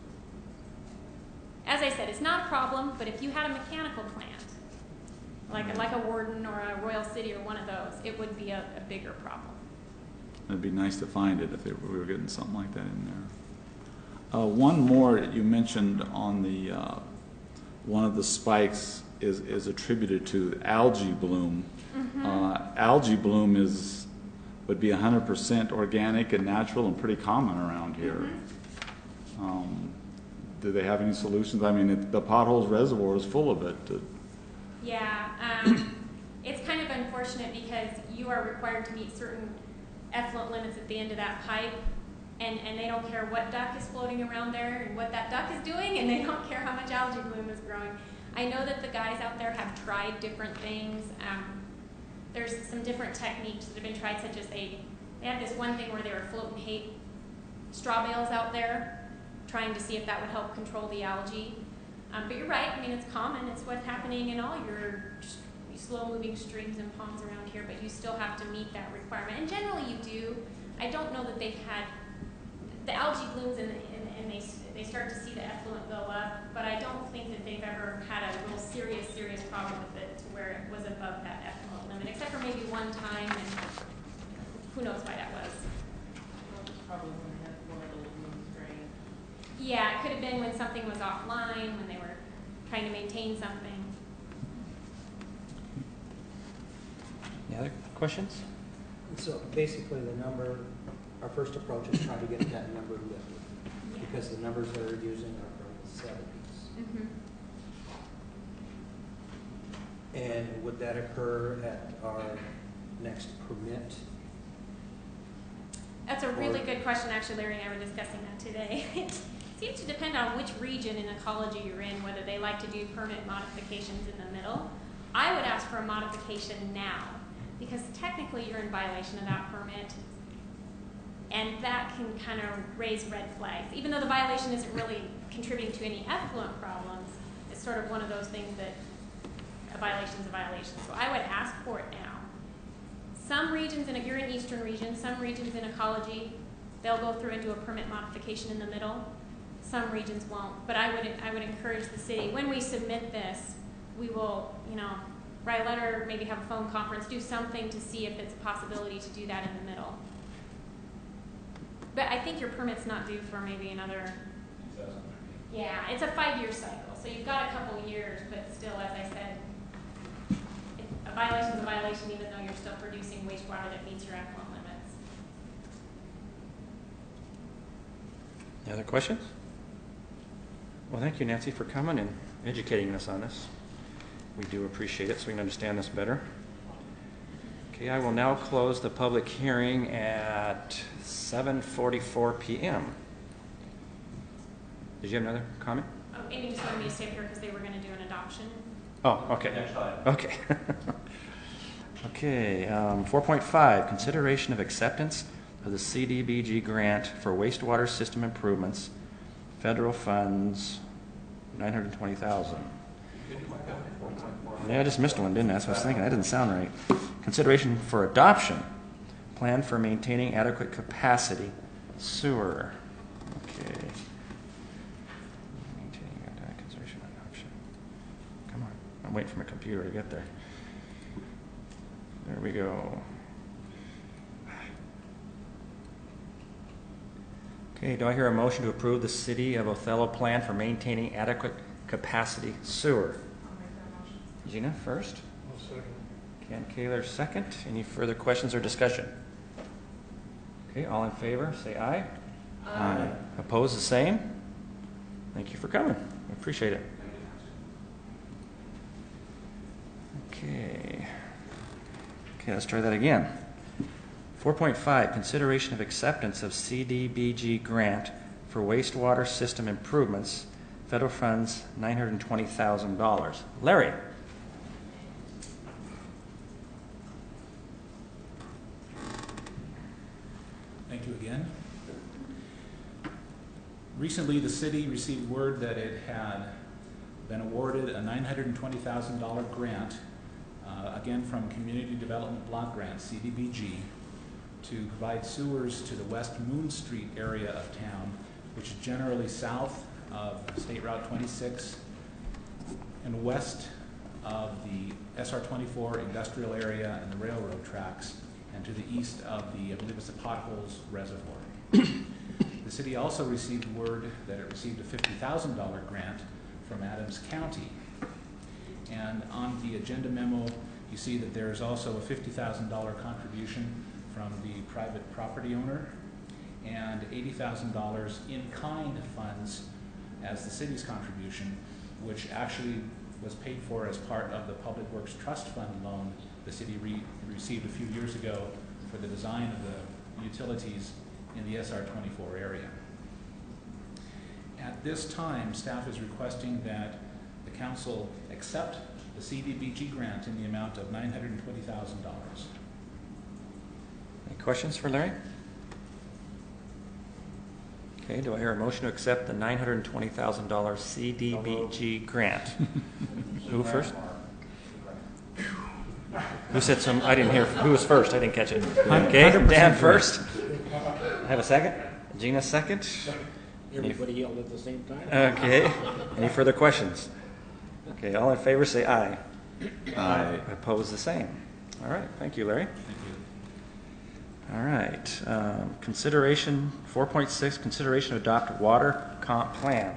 As I said, it's not a problem, but if you had a mechanical plant, like a Warden or a Royal City or one of those, it would be a bigger problem. It'd be nice to find it if we were getting something like that in there. One more that you mentioned on the one of the spikes is attributed to algae bloom. Mm-hmm. Algae bloom would be 100% organic and natural and pretty common around here. Mm-hmm. Do they have any solutions? I mean, the Potholes Reservoir is full of it. Yeah, it's kind of unfortunate because you are required to meet certain effluent limits at the end of that pipe, and they don't care what duck is floating around there and what that duck is doing, and they don't care how much algae bloom is growing. I know that the guys out there have tried different things. There's some different techniques that have been tried, such as they had this one thing where they were floating hay straw bales out there, trying to see if that would help control the algae. But you're right, I mean, it's common. It's what's happening in all your slow-moving streams and ponds around here, but you still have to meet that requirement. And generally you do. I don't know that they've had, the algae blooms and they start to see the effluent go up, but I don't think that they've ever had a real serious problem with it to where it was above that effluent limit, except for maybe one time, and who knows why that was. Probably when they had one of the lagoons drained. Yeah, it could have been when something was offline, when they were trying to maintain something. Any other questions? So basically our first approach is try to get that number lifted, because the numbers that are using are from the 70s. Mm-hmm. And would that occur at our next permit? That's a really good question. Actually, Larry and I were discussing that today. It seems to depend on which region in ecology you're in, whether they like to do permit modifications in the middle. I would ask for a modification now, because technically you're in violation of that permit, and that can kind of raise red flags. Even though the violation isn't really contributing to any effluent problems, it's sort of one of those things that a violation is a violation. So I would ask for it now. Some regions, you're in eastern region, some regions in ecology, they'll go through and do a permit modification in the middle. Some regions won't. But I would encourage the city, when we submit this, we will, write a letter, maybe have a phone conference, do something to see if it's a possibility to do that in the middle. But I think your permit's not due for maybe another... 2019. Yeah, it's a 5-year cycle, so you've got a couple years, but still, as I said, a violation is a violation even though you're still producing wastewater that meets your effluent limits. Any other questions? Well, thank you, Nancy, for coming and educating us on this. We do appreciate it so we can understand this better. Okay, I will now close the public hearing at 7:44 p.m. Did you have another comment? Oh, Amy just wanted me to stay up here because they were going to do an adoption. Oh, okay. Next slide. Okay. Okay, 4.5, consideration of acceptance of the CDBG grant for wastewater system improvements, federal funds, $920,000. Yeah, I just missed one, didn't I? That's what I was thinking. That didn't sound right. Consideration for adoption, plan for maintaining adequate capacity, sewer. Okay. Maintaining consideration adoption. Come on. I'm waiting for my computer to get there. There we go. Okay, do I hear a motion to approve the City of Othello plan for maintaining adequate capacity sewer? I'll make that motion. Gina first. I'll second. Ken Kaler second. Any further questions or discussion? Okay, all in favor, say aye. Aye. Opposed, the same? Thank you for coming. I appreciate it. Okay. Okay, let's try that again. 4.5, consideration of acceptance of CDBG grant for wastewater system improvements, federal funds, $920,000. Larry. Thank you again. Recently, the city received word that it had been awarded a $920,000 grant, again from Community Development Block Grant, CDBG, to provide sewers to the West Moon Street area of town, which is generally south of State Route 26 and west of the SR-24 industrial area and the railroad tracks, and to the east of the, I believe it's the Potholes Reservoir. The city also received word that it received a $50,000 grant from Adams County. And on the agenda memo, you see that there is also a $50,000 contribution from the private property owner and $80,000 in-kind funds as the city's contribution, which actually was paid for as part of the Public Works Trust Fund loan the city received a few years ago for the design of the utilities in the SR-24 area. At this time, staff is requesting that the council accept the CDBG grant in the amount of $920,000. Any questions for Larry? Okay, do I hear a motion to accept the $920,000 CDBG grant? Who first? Who said some? I didn't hear. Who was first? I didn't catch it. Okay, Dan first. Have a second? Gina second? Everybody yelled at the same time. Okay. Any further questions? Okay, all in favor say aye. Aye. Opposed the same. All right, thank you, Larry. Thank you. All right, consideration, 4.6, consideration to adopt water comp plan.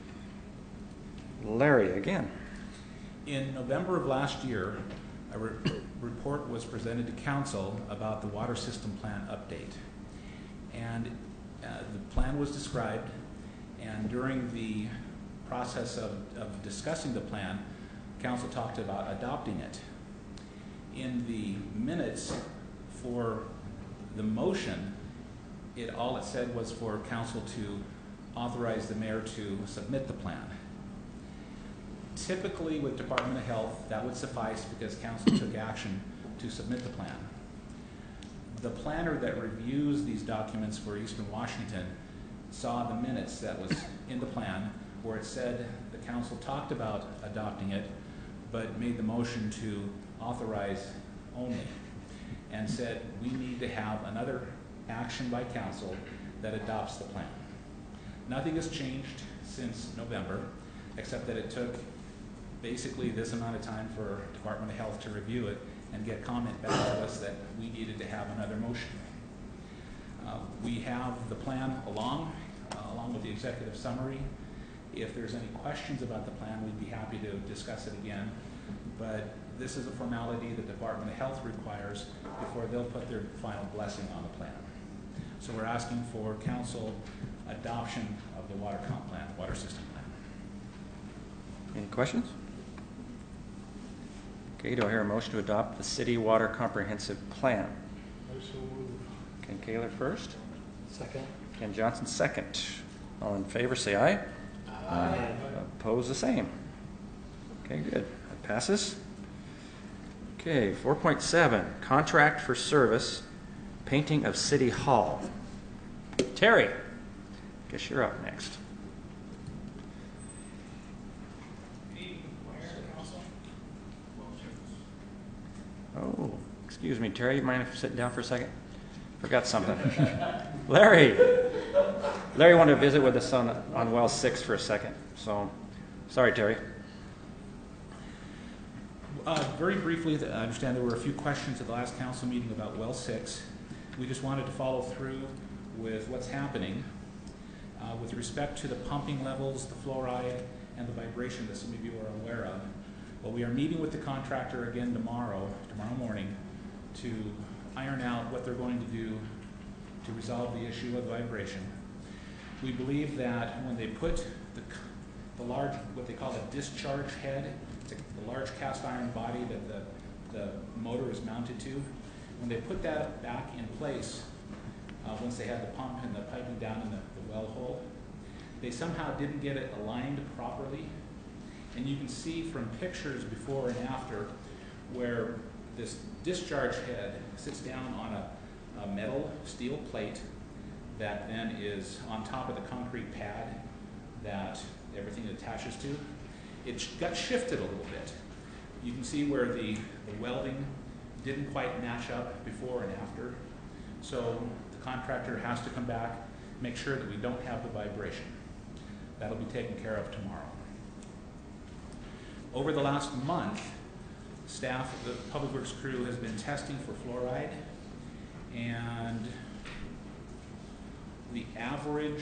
Larry, again. In November of last year, a report was presented to council about the water system plan update. And the plan was described, and during the process of discussing the plan, council talked about adopting it. In the minutes for the motion, all it said was for council to authorize the mayor to submit the plan. Typically with Department of Health, that would suffice because council took action to submit the plan. The planner that reviews these documents for Eastern Washington saw the minutes that was in the plan where it said the council talked about adopting it, but made the motion to authorize only, and said we need to have another action by council that adopts the plan. Nothing has changed since November, except that it took basically this amount of time for Department of Health to review it and get comment back to us that we needed to have another motion. We have the plan along with the executive summary. If there's any questions about the plan, we'd be happy to discuss it again. But this is a formality the Department of Health requires before they'll put their final blessing on the plan. So we're asking for council adoption of the water comp plan, water system plan. Any questions? Okay, do I hear a motion to adopt the City Water Comprehensive Plan? I so move. Ken Kaler first. Second. Ken Johnson second. All in favor say aye. Aye. Opposed the same. Okay, good. That passes. Okay, 4.7, contract for service, painting of City Hall. Terry, guess you're up next. Oh, excuse me, Terry, you mind sitting down for a second? Forgot something. Larry wanted to visit with us on well 6 for a second, so sorry, Terry. Very briefly, I understand there were a few questions at the last council meeting about well 6. We just wanted to follow through with what's happening with respect to the pumping levels, the fluoride, and the vibration that some of you are aware of. Well, we are meeting with the contractor again tomorrow morning, to iron out what they're going to do to resolve the issue of vibration. We believe that when they put the large, what they call a discharge head, it's a large cast iron body that the the motor is mounted to. When they put that back in place, once they had the pump and the piping down in the well hole, they somehow didn't get it aligned properly. And you can see from pictures before and after where this discharge head sits down on a metal steel plate that then is on top of the concrete pad that everything attaches to. It got shifted a little bit. You can see where the welding didn't quite match up before and after. So the contractor has to come back, make sure that we don't have the vibration. That'll be taken care of tomorrow. Over the last month, staff, the Public Works crew has been testing for fluoride, and the average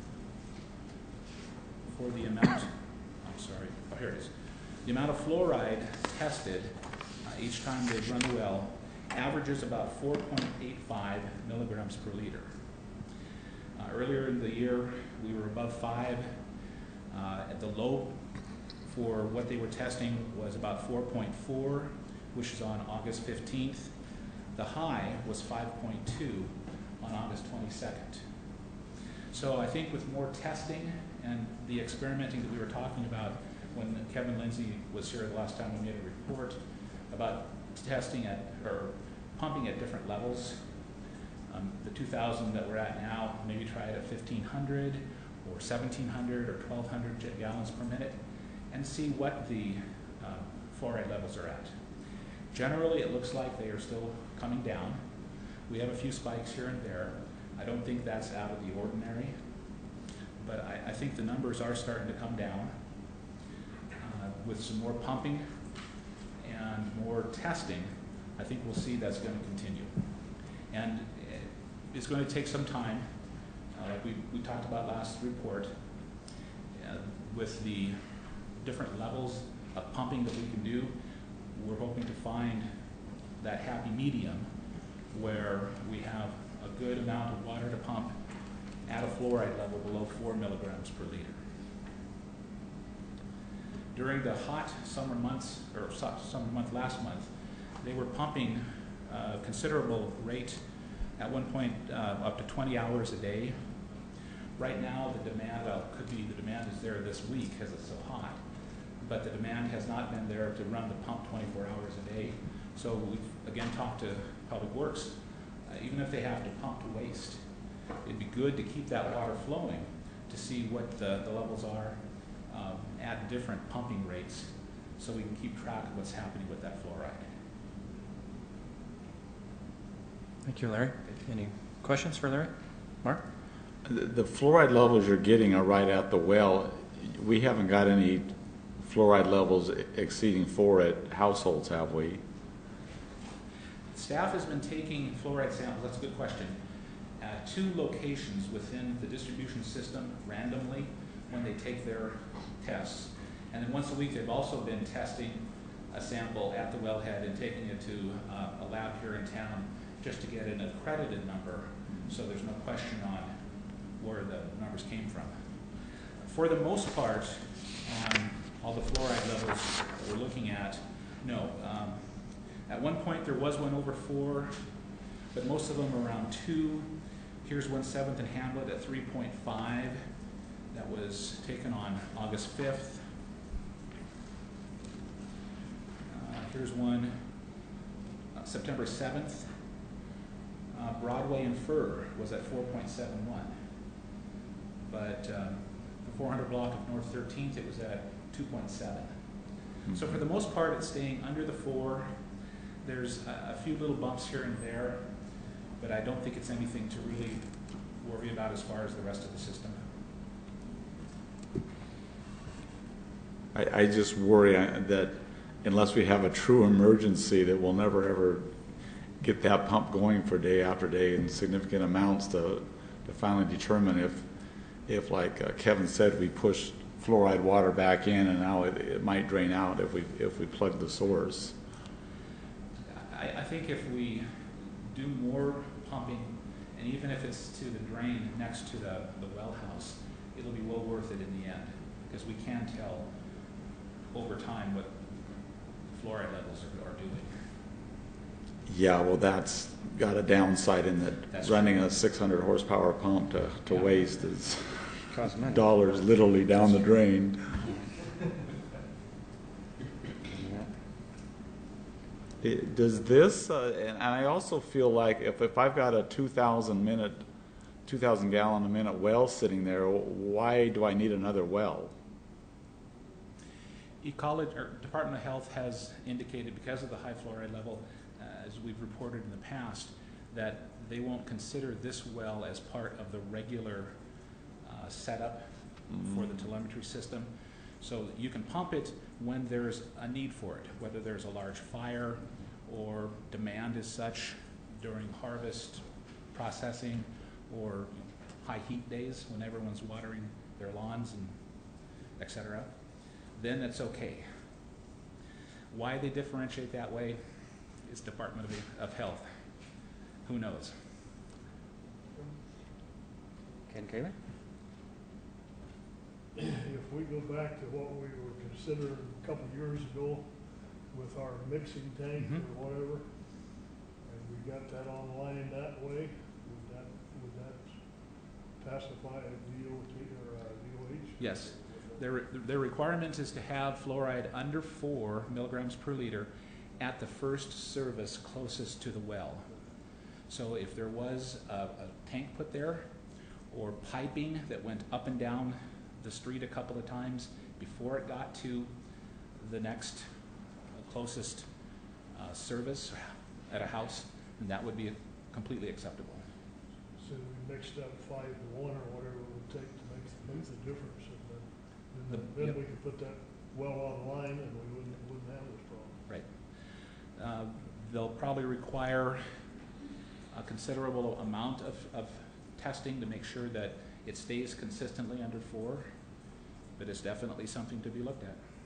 for the amount, I'm sorry, oh, here it is. The amount of fluoride tested each time they run the well averages about 4.85 milligrams per liter. Earlier in the year, we were above 5. At the low for what they were testing was about 4.4, which is on August 15th. The high was 5.2 on August 22nd. So I think with more testing and the experimenting that we were talking about when Kevin Lindsay was here the last time we made a report about testing at, or pumping at different levels, the 2,000 that we're at now, maybe try it at 1,500 or 1,700 or 1,200 gallons per minute and see what the fluoride levels are at. Generally, it looks like they are still coming down. We have a few spikes here and there. I don't think that's out of the ordinary, but I think the numbers are starting to come down. With some more pumping and more testing, I think we'll see that's going to continue. And it's going to take some time, like we talked about last report, with the different levels of pumping that we can do. We're hoping to find that happy medium where we have a good amount of water to pump at a fluoride level below 4 milligrams per liter. During the hot summer months, or summer month last month, they were pumping a considerable rate, at one point up to 20 hours a day. Right now the demand, well, could be the demand is there this week because it's so hot, but the demand has not been there to run the pump 24 hours a day. So we've again talked to Public Works, even if they have to pump to waste, it'd be good to keep that water flowing to see what the levels are at different pumping rates so we can keep track of what's happening with that fluoride. Thank you, Larry. Any questions for Larry? Mark? The fluoride levels you're getting are right at the well. We haven't got any fluoride levels exceeding 4 at households, have we? Staff has been taking fluoride samples, that's a good question, at 2 locations within the distribution system randomly when they take their tests. And then once a week they've also been testing a sample at the wellhead and taking it to a lab here in town just to get an accredited number so there's no question on where the numbers came from. For the most part, all the fluoride levels that we're looking at, no. At one point there was one over 4, but most of them are around 2. Here's 1/7 in Hamlet at 3.5. That was taken on August 5th. Here's one September 7th. Broadway and Fur was at 4.71. But the 400 block of North 13th, it was at 2.7. So for the most part, it's staying under the 4. There's a few little bumps here and there, but I don't think it's anything to really worry about as far as the rest of the system. I just worry that unless we have a true emergency, that we'll never ever get that pump going for day after day in significant amounts to finally determine if like Kevin said, we push fluoride water back in and now it might drain out if we plug the source. I think if we do more pumping, and even if it's to the drain next to the well house, it'll be well worth it in the end, because we can tell over time what fluoride levels are doing. Yeah, well, that's got a downside in that That's running a 600 horsepower pump to waste is Costs money. dollars literally down the drain. Does this, and I also feel like if I've got a 2,000 gallon a minute well sitting there, why do I need another well? Department of Health has indicated, because of the high fluoride level, as we've reported in the past, that they won't consider this well as part of the regular setup for the telemetry system. So you can pump it when there's a need for it, whether there's a large fire or demand is such during harvest, processing, or high heat days when everyone's watering their lawns and etc. Then it's okay. Why they differentiate that way is Department of Health. Who knows? Ken Kaler? If we go back to what we were considering a couple of years ago with our mixing tank or whatever, and we got that online that way, would that pacify a DOT or a DOH? Yes. Their requirement is to have fluoride under 4 milligrams per liter at the first service closest to the well. So if there was a tank put there or piping that went up and down the street a couple of times before it got to the next closest service at a house, then that would be completely acceptable. So we mixed up 5 to 1 or whatever it would take to make the difference. And then we could put that well online and we wouldn't have this problem. Right. They'll probably require a considerable amount of testing to make sure that it stays consistently under 4, but it's definitely something to be looked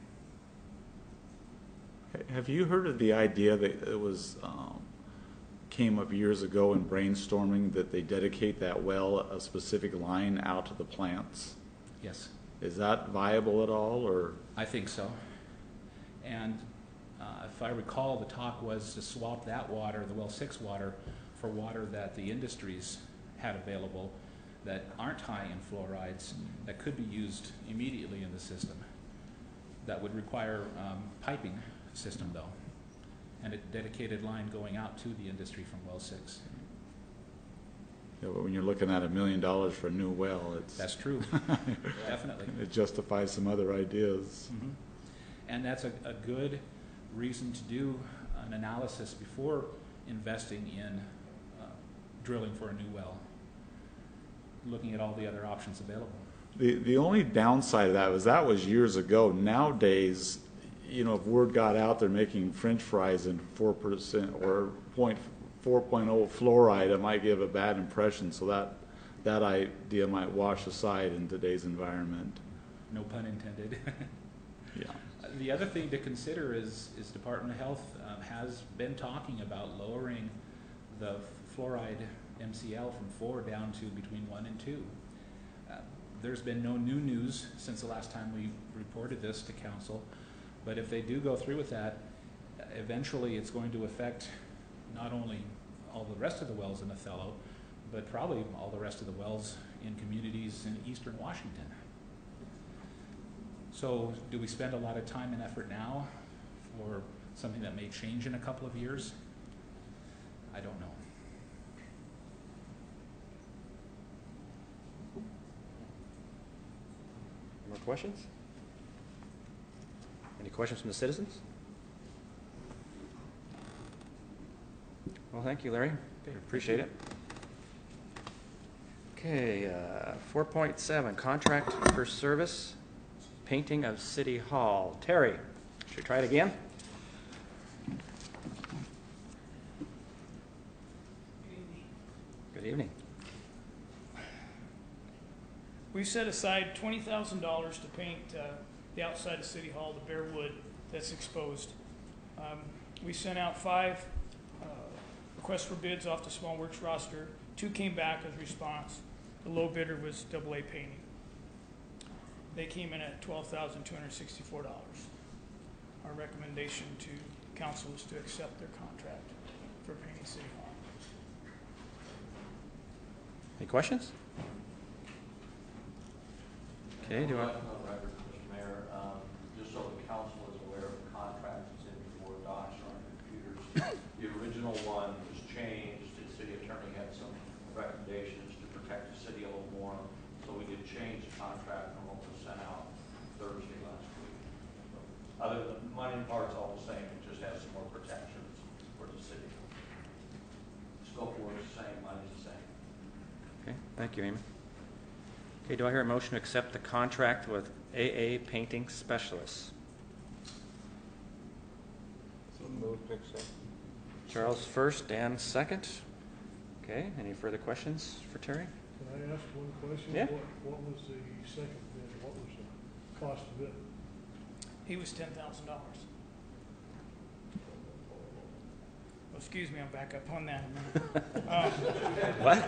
at. Have you heard of the idea that it was came up years ago in brainstorming that they dedicate that well a specific line out to the plants? Yes. Is that viable at all, or? I think so. And if I recall, the talk was to swap that water, the well 6 water, for water that the industries had available that aren't high in fluorides that could be used immediately in the system. That would require piping system though, and a dedicated line going out to the industry from well 6. Yeah, but when you're looking at $1 million for a new well, that's true. Definitely. It justifies some other ideas. Mm-hmm. And that's a good reason to do an analysis before investing in drilling for a new well, looking at all the other options available. The only downside of that was years ago. Nowadays, you know, if word got out they're making French fries in 4% or 4.0 fluoride, it might give a bad impression. So that idea might wash aside in today's environment. No pun intended. Yeah. The other thing to consider is Department of Health has been talking about lowering the fluoride MCL from 4 down to between 1 and 2. There's been no new news since the last time we reported this to council, but if they do go through with that, eventually it's going to affect not only all the rest of the wells in Othello, but probably all the rest of the wells in communities in eastern Washington. So do we spend a lot of time and effort now for something that may change in a couple of years? I don't know. More questions? Any questions from the citizens? Well, thank you, Larry. Okay. Appreciate it. Okay, 4.7, contract for service, painting of City Hall. Terry, should we try it again? Good evening. We set aside $20,000 to paint the outside of City Hall, the bare wood that's exposed. We sent out 5 requests for bids off the Small Works roster. 2 came back as response. The low bidder was AA Painting. They came in at $12,264. Our recommendation to council is to accept their contract for painting City Hall. Any questions? Okay, do I? On the record, Mr. Mayor, just so the council is aware of the contract that's in before docs or on computers. The original one was changed. The city attorney had some recommendations to protect the city a little more. So we did change the contract from what was sent out Thursday last week. So other than the money part's all the same, it just has some more protections for the city. Scope of work is the same, money's the same. Okay, thank you, Amy. Okay, do I hear a motion to accept the contract with AA Painting Specialists? So moved to accept. Charles first, Dan second. Okay, any further questions for Terry? Can I ask one question? Yeah. What was the second bid? What was the cost of it? He was $10,000. Oh, excuse me, I'll back up on that a minute. What?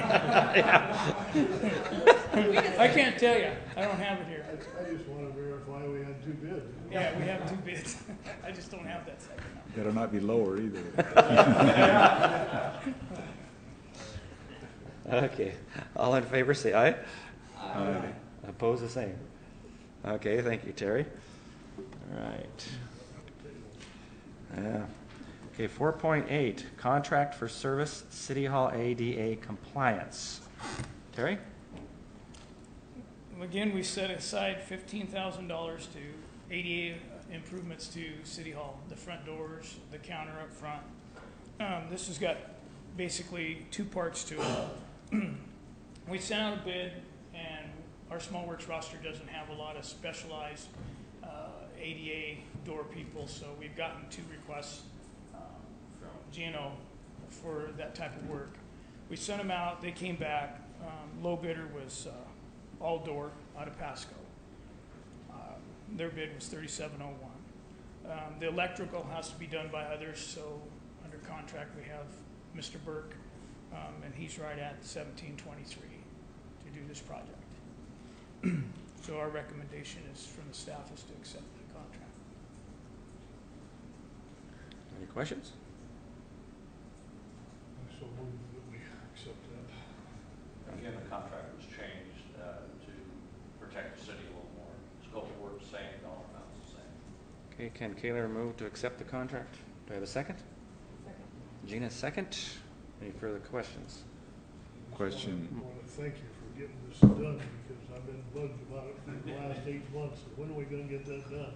I can't tell you. I don't have it here. I just want to verify we had two bids. Yeah, we have two bids. I just don't have that second number. Better not be lower either. Okay, all in favor say aye. Aye. Oppose the same. Okay, thank you, Terry. All right. Yeah. Okay, 4.8, contract for service, City Hall ADA compliance. Terry? Again, we set aside $15,000 to ADA improvements to City Hall, the front doors, the counter up front. This has got basically two parts to it. We sent out a bid, and our small works roster doesn't have a lot of specialized ADA door people, so we've gotten 2 requests from GNO for that type of work. We sent them out, they came back. Low bidder was All Door out of Pasco. Their bid was $3,701. The electrical has to be done by others, so under contract we have Mr. Burke, and he's right at $1,723 to do this project. So our recommendation is from the staff is to accept the contract. Any questions? So move that we accept that. Again, the contract was changed to protect the city a little more. Scope of work the same, dollar amounts the same. Okay, Ken Kaler move to accept the contract. Do I have a second? Second. Gina, second. Any further questions? Question. I want to thank you for getting this done, because I've been bugged about it for the last 8 months. When are we going to get that done?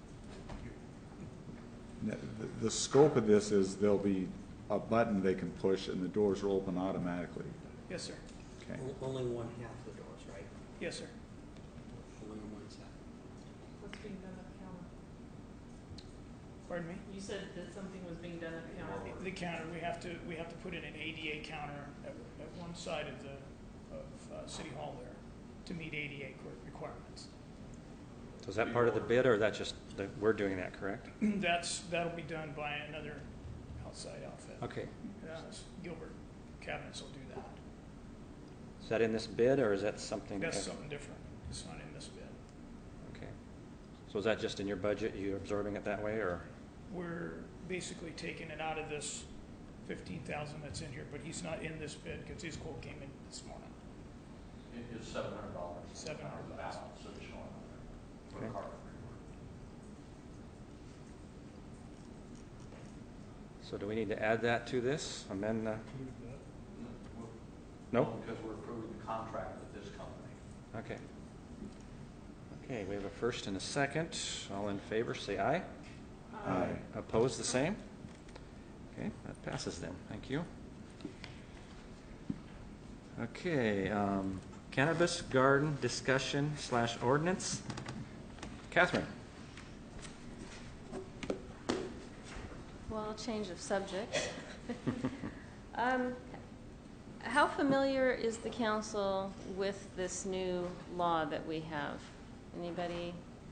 So, The scope of this is there'll be a button they can push and the doors will open automatically. Yes, sir. Okay. Only one half of the doors, right? Yes, sir. Only on one side. What's being done at the counter? Pardon me? You said that something was being done at the counter. The counter, we have to put in an ADA counter at one side of City Hall there to meet ADA requirements. So is that part of the bid, or is that just that we're doing that, correct? That'll be done by another outside outfit. Okay. Gilbert Cabinets will do that. Is that in this bid, or is that something? That's something different. It's not in this bid. Okay. So is that just in your budget? You absorbing it that way, or? We're basically taking it out of this 15,000 that's in here, but he's not in this bid because his quote came in this morning. It's $700. $700. Balance additional for Okay. carpentry So do we need to add that to this? Amend the? work. No? Because we're approving the contract with this company. Okay. Okay, we have a first and a second. All in favor, say aye. Aye. Opposed, the same? Okay, that passes then. Thank you. Okay, cannabis garden discussion / ordinance. Catherine? Well, change of subject. How familiar is the council with this new law that we have? Anybody?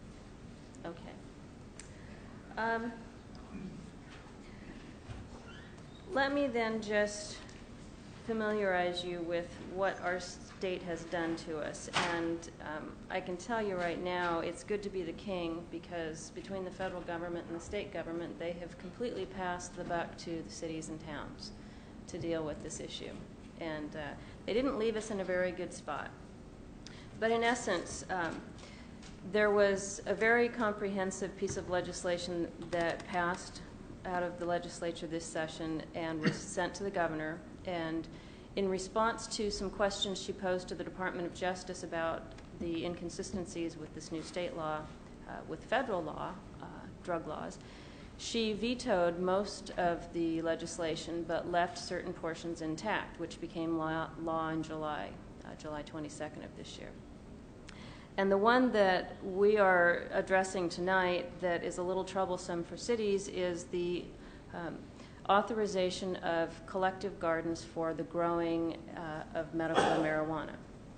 Okay. Let me then just familiarize you with what our state has done to us. And I can tell you right now, it's good to be the king, because between the federal government and the state government, they have completely passed the buck to the cities and towns to deal with this issue. And they didn't leave us in a very good spot. But in essence, there was a very comprehensive piece of legislation that passed out of the legislature this session and was sent to the governor. And in response to some questions she posed to the Department of Justice about the inconsistencies with this new state law, with federal law, drug laws, she vetoed most of the legislation but left certain portions intact, which became law in July 22nd of this year. And the one that we are addressing tonight that is a little troublesome for cities is the authorization of collective gardens for the growing of medical marijuana.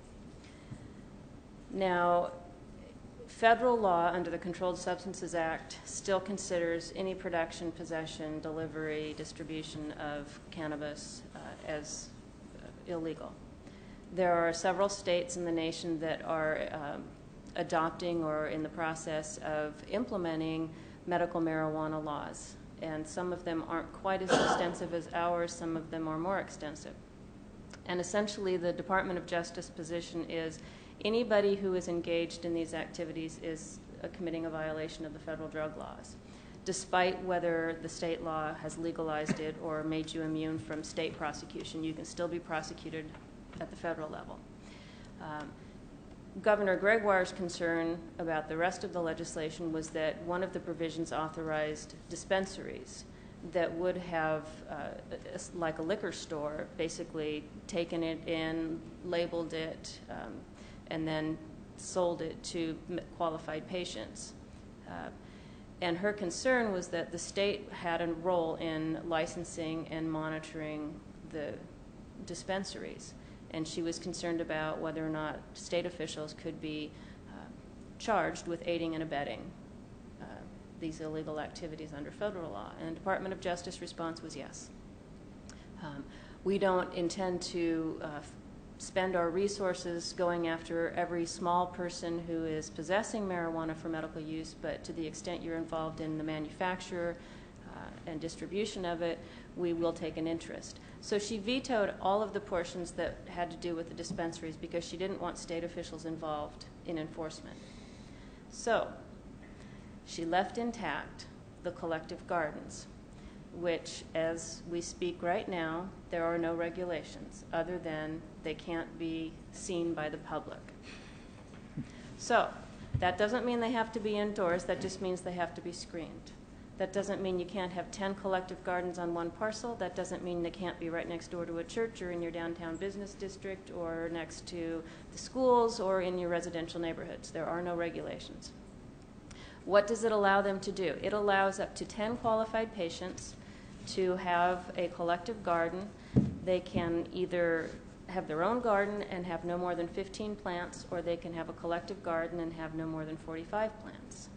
Now, federal law under the Controlled Substances Act still considers any production, possession, delivery, distribution of cannabis as illegal. There are several states in the nation that are adopting or in the process of implementing medical marijuana laws. And some of them aren't quite as extensive as ours, some of them are more extensive. And essentially the Department of Justice position is anybody who is engaged in these activities is committing a violation of the federal drug laws, despite whether the state law has legalized it or made you immune from state prosecution. You can still be prosecuted at the federal level. Governor Gregoire's concern about the rest of the legislation was that one of the provisions authorized dispensaries that would have, like a liquor store, basically taken it in, labeled it, and then sold it to qualified patients. And her concern was that the state had a role in licensing and monitoring the dispensaries. And she was concerned about whether or not state officials could be charged with aiding and abetting these illegal activities under federal law. And the Department of Justice response was yes. We don't intend to spend our resources going after every small person who is possessing marijuana for medical use, but to the extent you're involved in the manufacture and distribution of it, we will take an interest. So she vetoed all of the portions that had to do with the dispensaries because she didn't want state officials involved in enforcement. So she left intact the collective gardens, which, as we speak right now, there are no regulations other than they can't be seen by the public. So that doesn't mean they have to be indoors, that just means they have to be screened. That doesn't mean you can't have 10 collective gardens on one parcel. That doesn't mean they can't be right next door to a church or in your downtown business district or next to the schools or in your residential neighborhoods. There are no regulations. What does it allow them to do? It allows up to 10 qualified patients to have a collective garden. They can either have their own garden and have no more than 15 plants, or they can have a collective garden and have no more than 45 plants.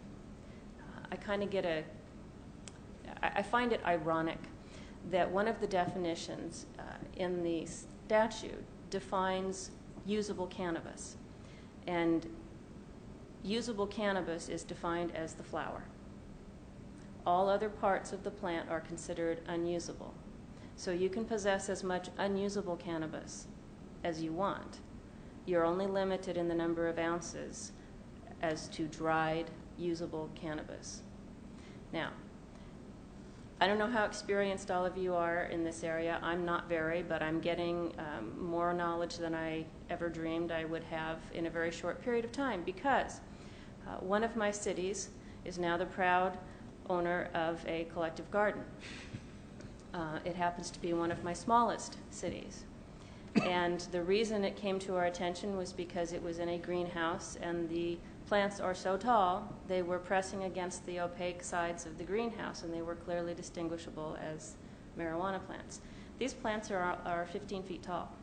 I find it ironic that one of the definitions in the statute defines usable cannabis. And usable cannabis is defined as the flower. All other parts of the plant are considered unusable. So you can possess as much unusable cannabis as you want. You're only limited in the number of ounces as to dried, usable cannabis. Now, I don't know how experienced all of you are in this area. I'm not very, but I'm getting more knowledge than I ever dreamed I would have in a very short period of time, because one of my cities is now the proud owner of a collective garden. It happens to be one of my smallest cities. And the reason it came to our attention was because it was in a greenhouse and the plants are so tall, they were pressing against the opaque sides of the greenhouse, and they were clearly distinguishable as marijuana plants. These plants are 15 feet tall.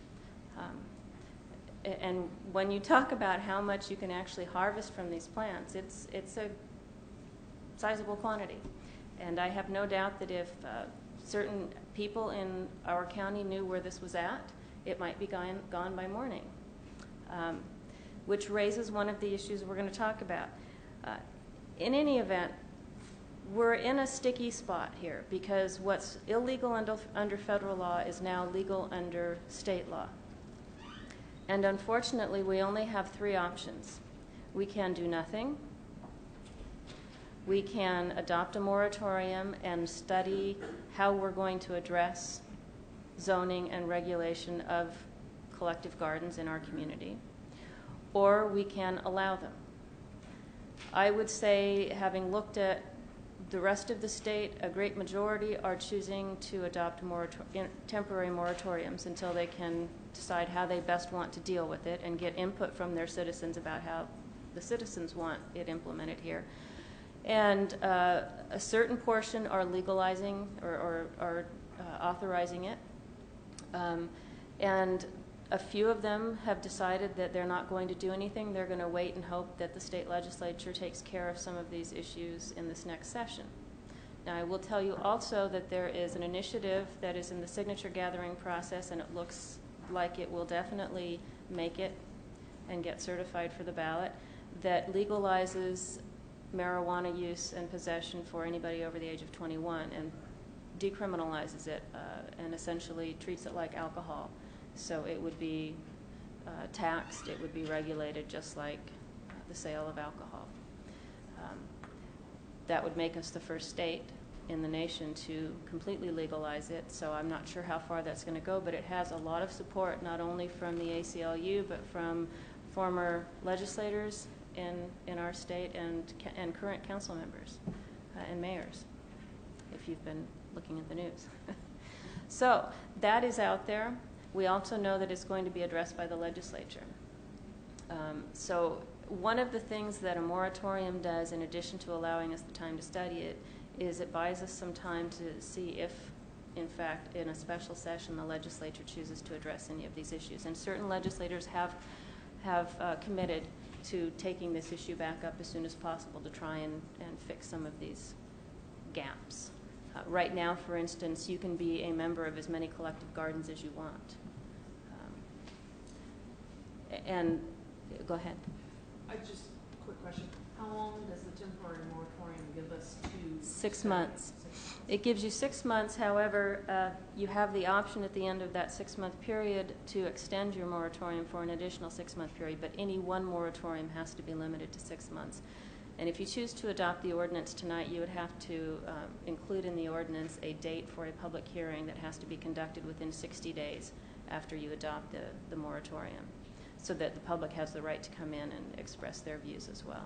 And when you talk about how much you can actually harvest from these plants, it's a sizable quantity. And I have no doubt that if certain people in our county knew where this was at, it might be gone by morning, which raises one of the issues we're going to talk about. In any event, we're in a sticky spot here because what's illegal under federal law is now legal under state law. And unfortunately, we only have 3 options. We can do nothing. We can adopt a moratorium and study how we're going to address zoning and regulation of collective gardens in our community, or we can allow them. I would say, having looked at the rest of the state, a great majority are choosing to adopt temporary moratoriums until they can decide how they best want to deal with it and get input from their citizens about how the citizens want it implemented here. And a certain portion are legalizing or authorizing it. And a few of them have decided that they're not going to do anything. They're going to wait and hope that the state legislature takes care of some of these issues in this next session. Now, I will tell you also that there is an initiative that is in the signature gathering process, and it looks like it will definitely make it and get certified for the ballot, that legalizes marijuana use and possession for anybody over the age of 21 and decriminalizes it and essentially treats it like alcohol. So it would be taxed, it would be regulated just like the sale of alcohol. That would make us the first state in the nation to completely legalize it, so I'm not sure how far that's going to go, but it has a lot of support, not only from the ACLU, but from former legislators in our state and current council members and mayors, if you've been looking at the news. So that is out there. We also know that it's going to be addressed by the legislature. So one of the things that a moratorium does, in addition to allowing us the time to study it, is it buys us some time to see if, in fact, in a special session, the legislature chooses to address any of these issues. And certain legislators have committed to taking this issue back up as soon as possible to try and fix some of these gaps. Right now, for instance, you can be a member of as many collective gardens as you want. And go ahead. Just a quick question. How long does the temporary moratorium give us to? 6 months. It gives you 6 months. However, you have the option at the end of that 6-month period to extend your moratorium for an additional 6-month period, but any one moratorium has to be limited to 6 months. And if you choose to adopt the ordinance tonight, you would have to include in the ordinance a date for a public hearing that has to be conducted within 60 days after you adopt the moratorium, so that the public has the right to come in and express their views as well.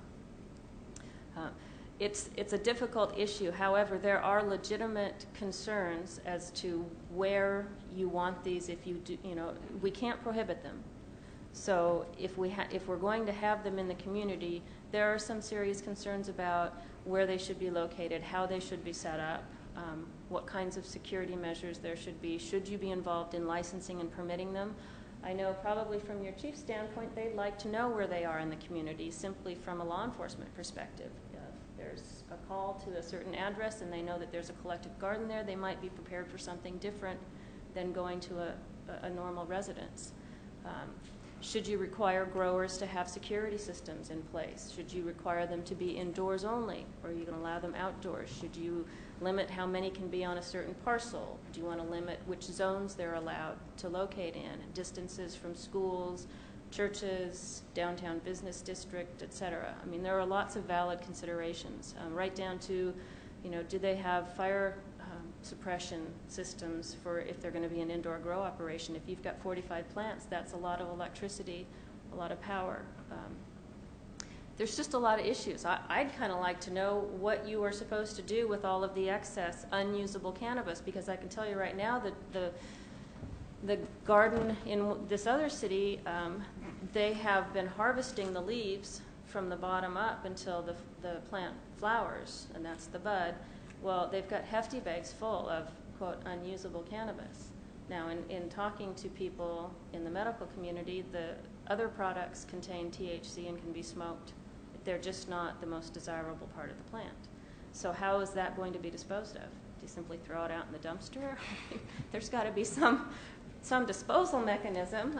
It's a difficult issue. However, there are legitimate concerns as to where you want these. If you do, we can't prohibit them. So if we're going to have them in the community, there are some serious concerns about where they should be located, how they should be set up, what kinds of security measures there should be. Should you be involved in licensing and permitting them? I know probably from your chief's standpoint, they'd like to know where they are in the community, simply from a law enforcement perspective. If there's a call to a certain address and they know that there's a collective garden there, they might be prepared for something different than going to a normal residence. Should you require growers to have security systems in place? Should you require them to be indoors only, or are you going to allow them outdoors? Should you limit how many can be on a certain parcel? Do you want to limit which zones they're allowed to locate in, distances from schools, churches, downtown business district, etc.? I mean, there are lots of valid considerations, right down to, do they have fire suppression systems for if they're going to be an indoor grow operation. If you've got 45 plants, that's a lot of electricity, a lot of power. There's just a lot of issues. I'd kind of like to know what you are supposed to do with all of the excess unusable cannabis, because I can tell you right now that the garden in this other city, they have been harvesting the leaves from the bottom up until the plant flowers, and that's the bud. Well, they've got hefty bags full of, quote, unusable cannabis. Now, in talking to people in the medical community, the other products contain THC and can be smoked. They're just not the most desirable part of the plant. So how is that going to be disposed of? you simply throw it out in the dumpster? There's got to be some disposal mechanism.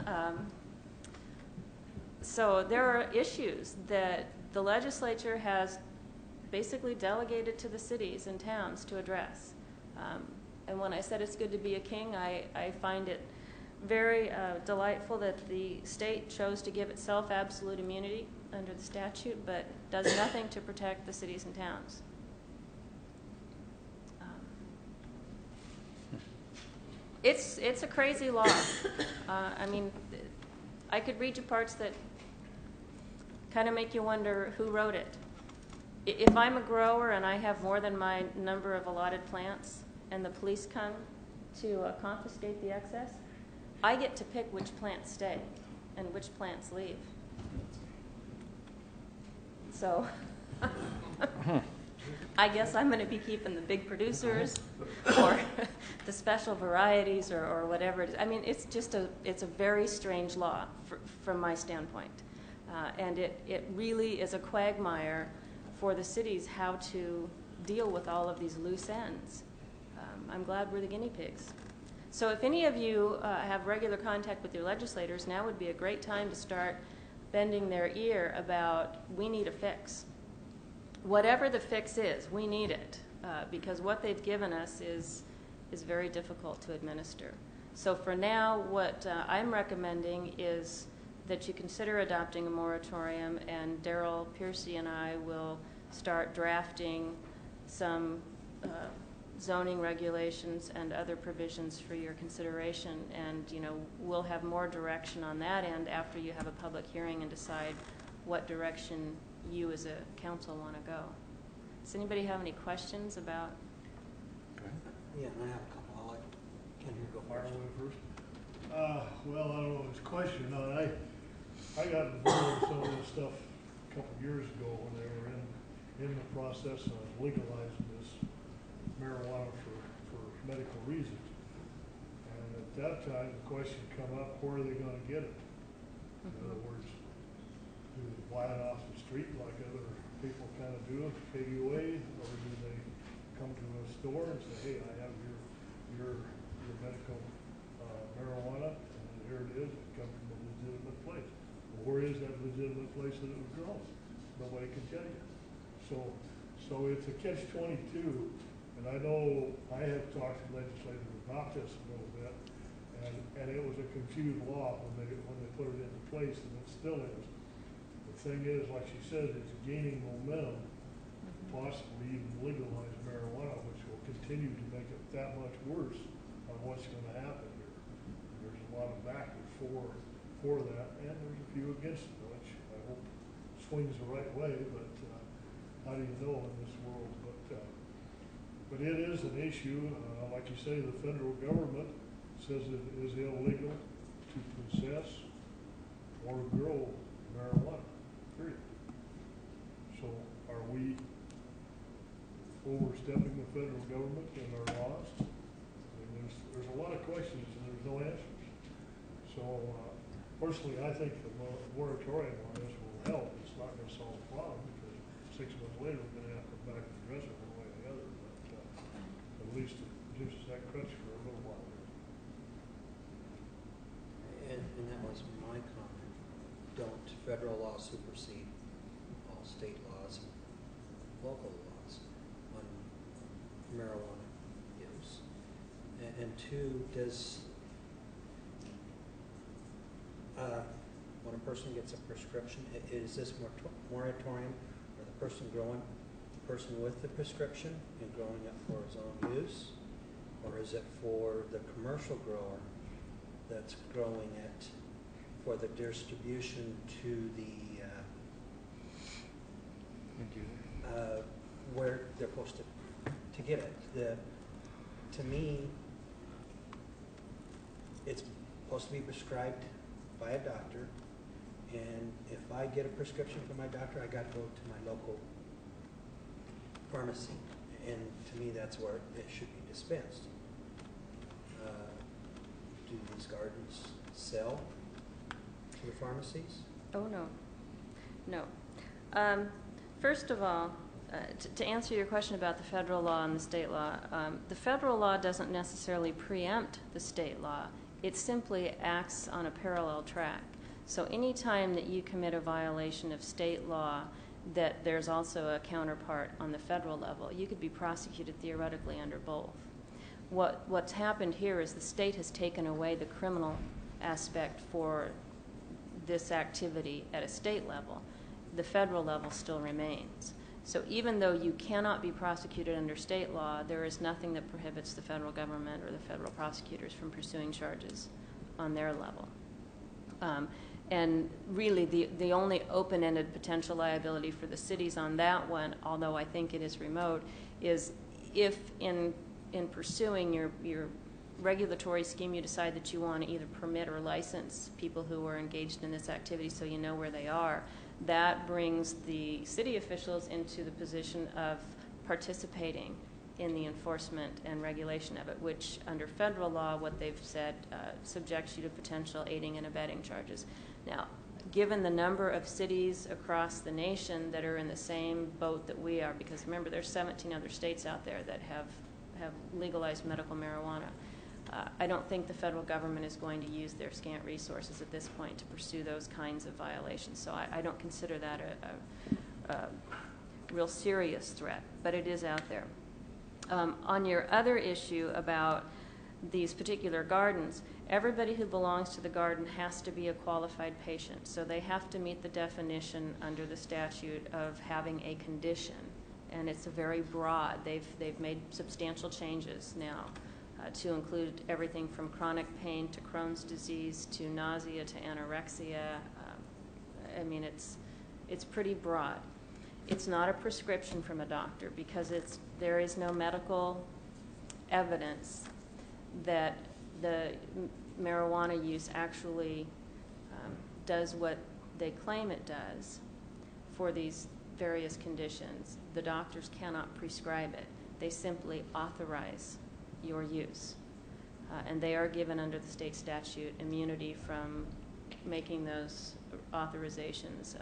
So there are issues that the legislature has basically delegated to the cities and towns to address. And when I said it's good to be a king, I find it very delightful that the state chose to give itself absolute immunity under the statute, but does nothing to protect the cities and towns. It's a crazy law. I mean, I could read you parts that kind of make you wonder who wrote it. If I'm a grower and I have more than my number of allotted plants and the police come to confiscate the excess, I get to pick which plants stay and which plants leave. So I guess I'm going to be keeping the big producers or the special varieties or whatever it is. I mean, it's a very strange law from my standpoint. And it really is a quagmire for the cities how to deal with all of these loose ends. I'm glad we're the guinea pigs. So if any of you have regular contact with your legislators, now would be a great time to start bending their ear about we need a fix. Whatever the fix is, we need it because what they've given us is very difficult to administer. So for now, what I'm recommending is that you consider adopting a moratorium, and Darrell Piercy and I will start drafting some zoning regulations and other provisions for your consideration, and we'll have more direction on that end after you have a public hearing and decide what direction you as a council want to go. Does anybody have any questions about? Yeah, I have a couple. I'll let Ken here go Fire first. away first. Well, I don't know, it's a question. I got involved in some of this stuff a couple of years ago when they were in the process of legalizing this marijuana for medical reasons. And at that time, the question come up, where are they going to get it? In other words, do they buy it off the street like other people kind of do, pay you away, or do they come to a store and say, hey, I have your medical marijuana, and here it is, it comes from a legitimate place. Well, where is that legitimate place that it was grown? Nobody can tell you. So it's a catch-22, and I know I have talked to legislators about this a little bit, and it was a confused law when they put it into place, and it still is. The thing is, like she said, it's gaining momentum, possibly even legalize marijuana, which will continue to make it that much worse on what's going to happen here. There's a lot of backers for that, and there's a few against it, which I hope swings the right way, but how do you know in this world? But it is an issue. Like you say, the federal government says it is illegal to possess or grow marijuana, period. So are we overstepping the federal government in our laws? I mean, there's a lot of questions and there's no answers. So personally, I think the moratorium on this will help. It's not going to solve the problem because 6 months later we're going to have to come back and address it one way or the other. But at least it gives us that crutch for a little while. And that was my comment. Don't federal law supersede all state laws and local laws on marijuana use? And two, does when a person gets a prescription, is this moratorium for the person with the prescription and growing it for his own use, or is it for the commercial grower that's growing it for the distribution to the where they're supposed to get it? To me, it's supposed to be prescribed by a doctor, and if I get a prescription from my doctor, I got to go to my local pharmacy, and to me, that's where it should be dispensed. Do these gardens sell to the pharmacies? Oh, no. No. First of all, To answer your question about the federal law and the state law, the federal law doesn't necessarily preempt the state law. It simply acts on a parallel track. So any time that you commit a violation of state law, that there's also a counterpart on the federal level. You could be prosecuted theoretically under both. What's happened here is the state has taken away the criminal aspect for this activity at a state level. The federal level still remains. So even though you cannot be prosecuted under state law, there is nothing that prohibits the federal government or the federal prosecutors from pursuing charges on their level. And really the only open-ended potential liability for the cities on that one, although I think it is remote, is if in pursuing your regulatory scheme you decide that you want to either permit or license people who are engaged in this activity so you know where they are. That brings the city officials into the position of participating in the enforcement and regulation of it, which under federal law, what they've said, subjects you to potential aiding and abetting charges. Now, given the number of cities across the nation that are in the same boat that we are, because remember there's 17 other states out there that have legalized medical marijuana, I don't think the federal government is going to use their scant resources at this point to pursue those kinds of violations. So I don't consider that a real serious threat, but it is out there. On your other issue about these particular gardens, everybody who belongs to the garden has to be a qualified patient. So they have to meet the definition under the statute of having a condition, and it's a very broad. They've made substantial changes now. To include everything from chronic pain to Crohn's disease to nausea to anorexia. I mean, it's pretty broad. It's not a prescription from a doctor because there is no medical evidence that the marijuana use actually does what they claim it does for these various conditions. The doctors cannot prescribe it. They simply authorize your use. And they are given under the state statute immunity from making those authorizations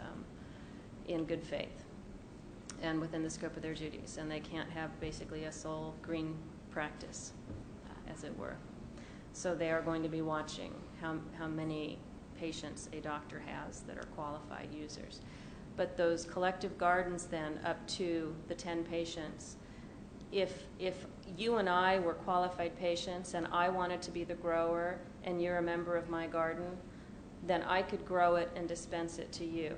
in good faith and within the scope of their duties. And they can't have basically a sole green practice, as it were. So they are going to be watching how many patients a doctor has that are qualified users. But those collective gardens then up to the 10 patients, if you and I were qualified patients and I wanted to be the grower and you're a member of my garden, then I could grow it and dispense it to you.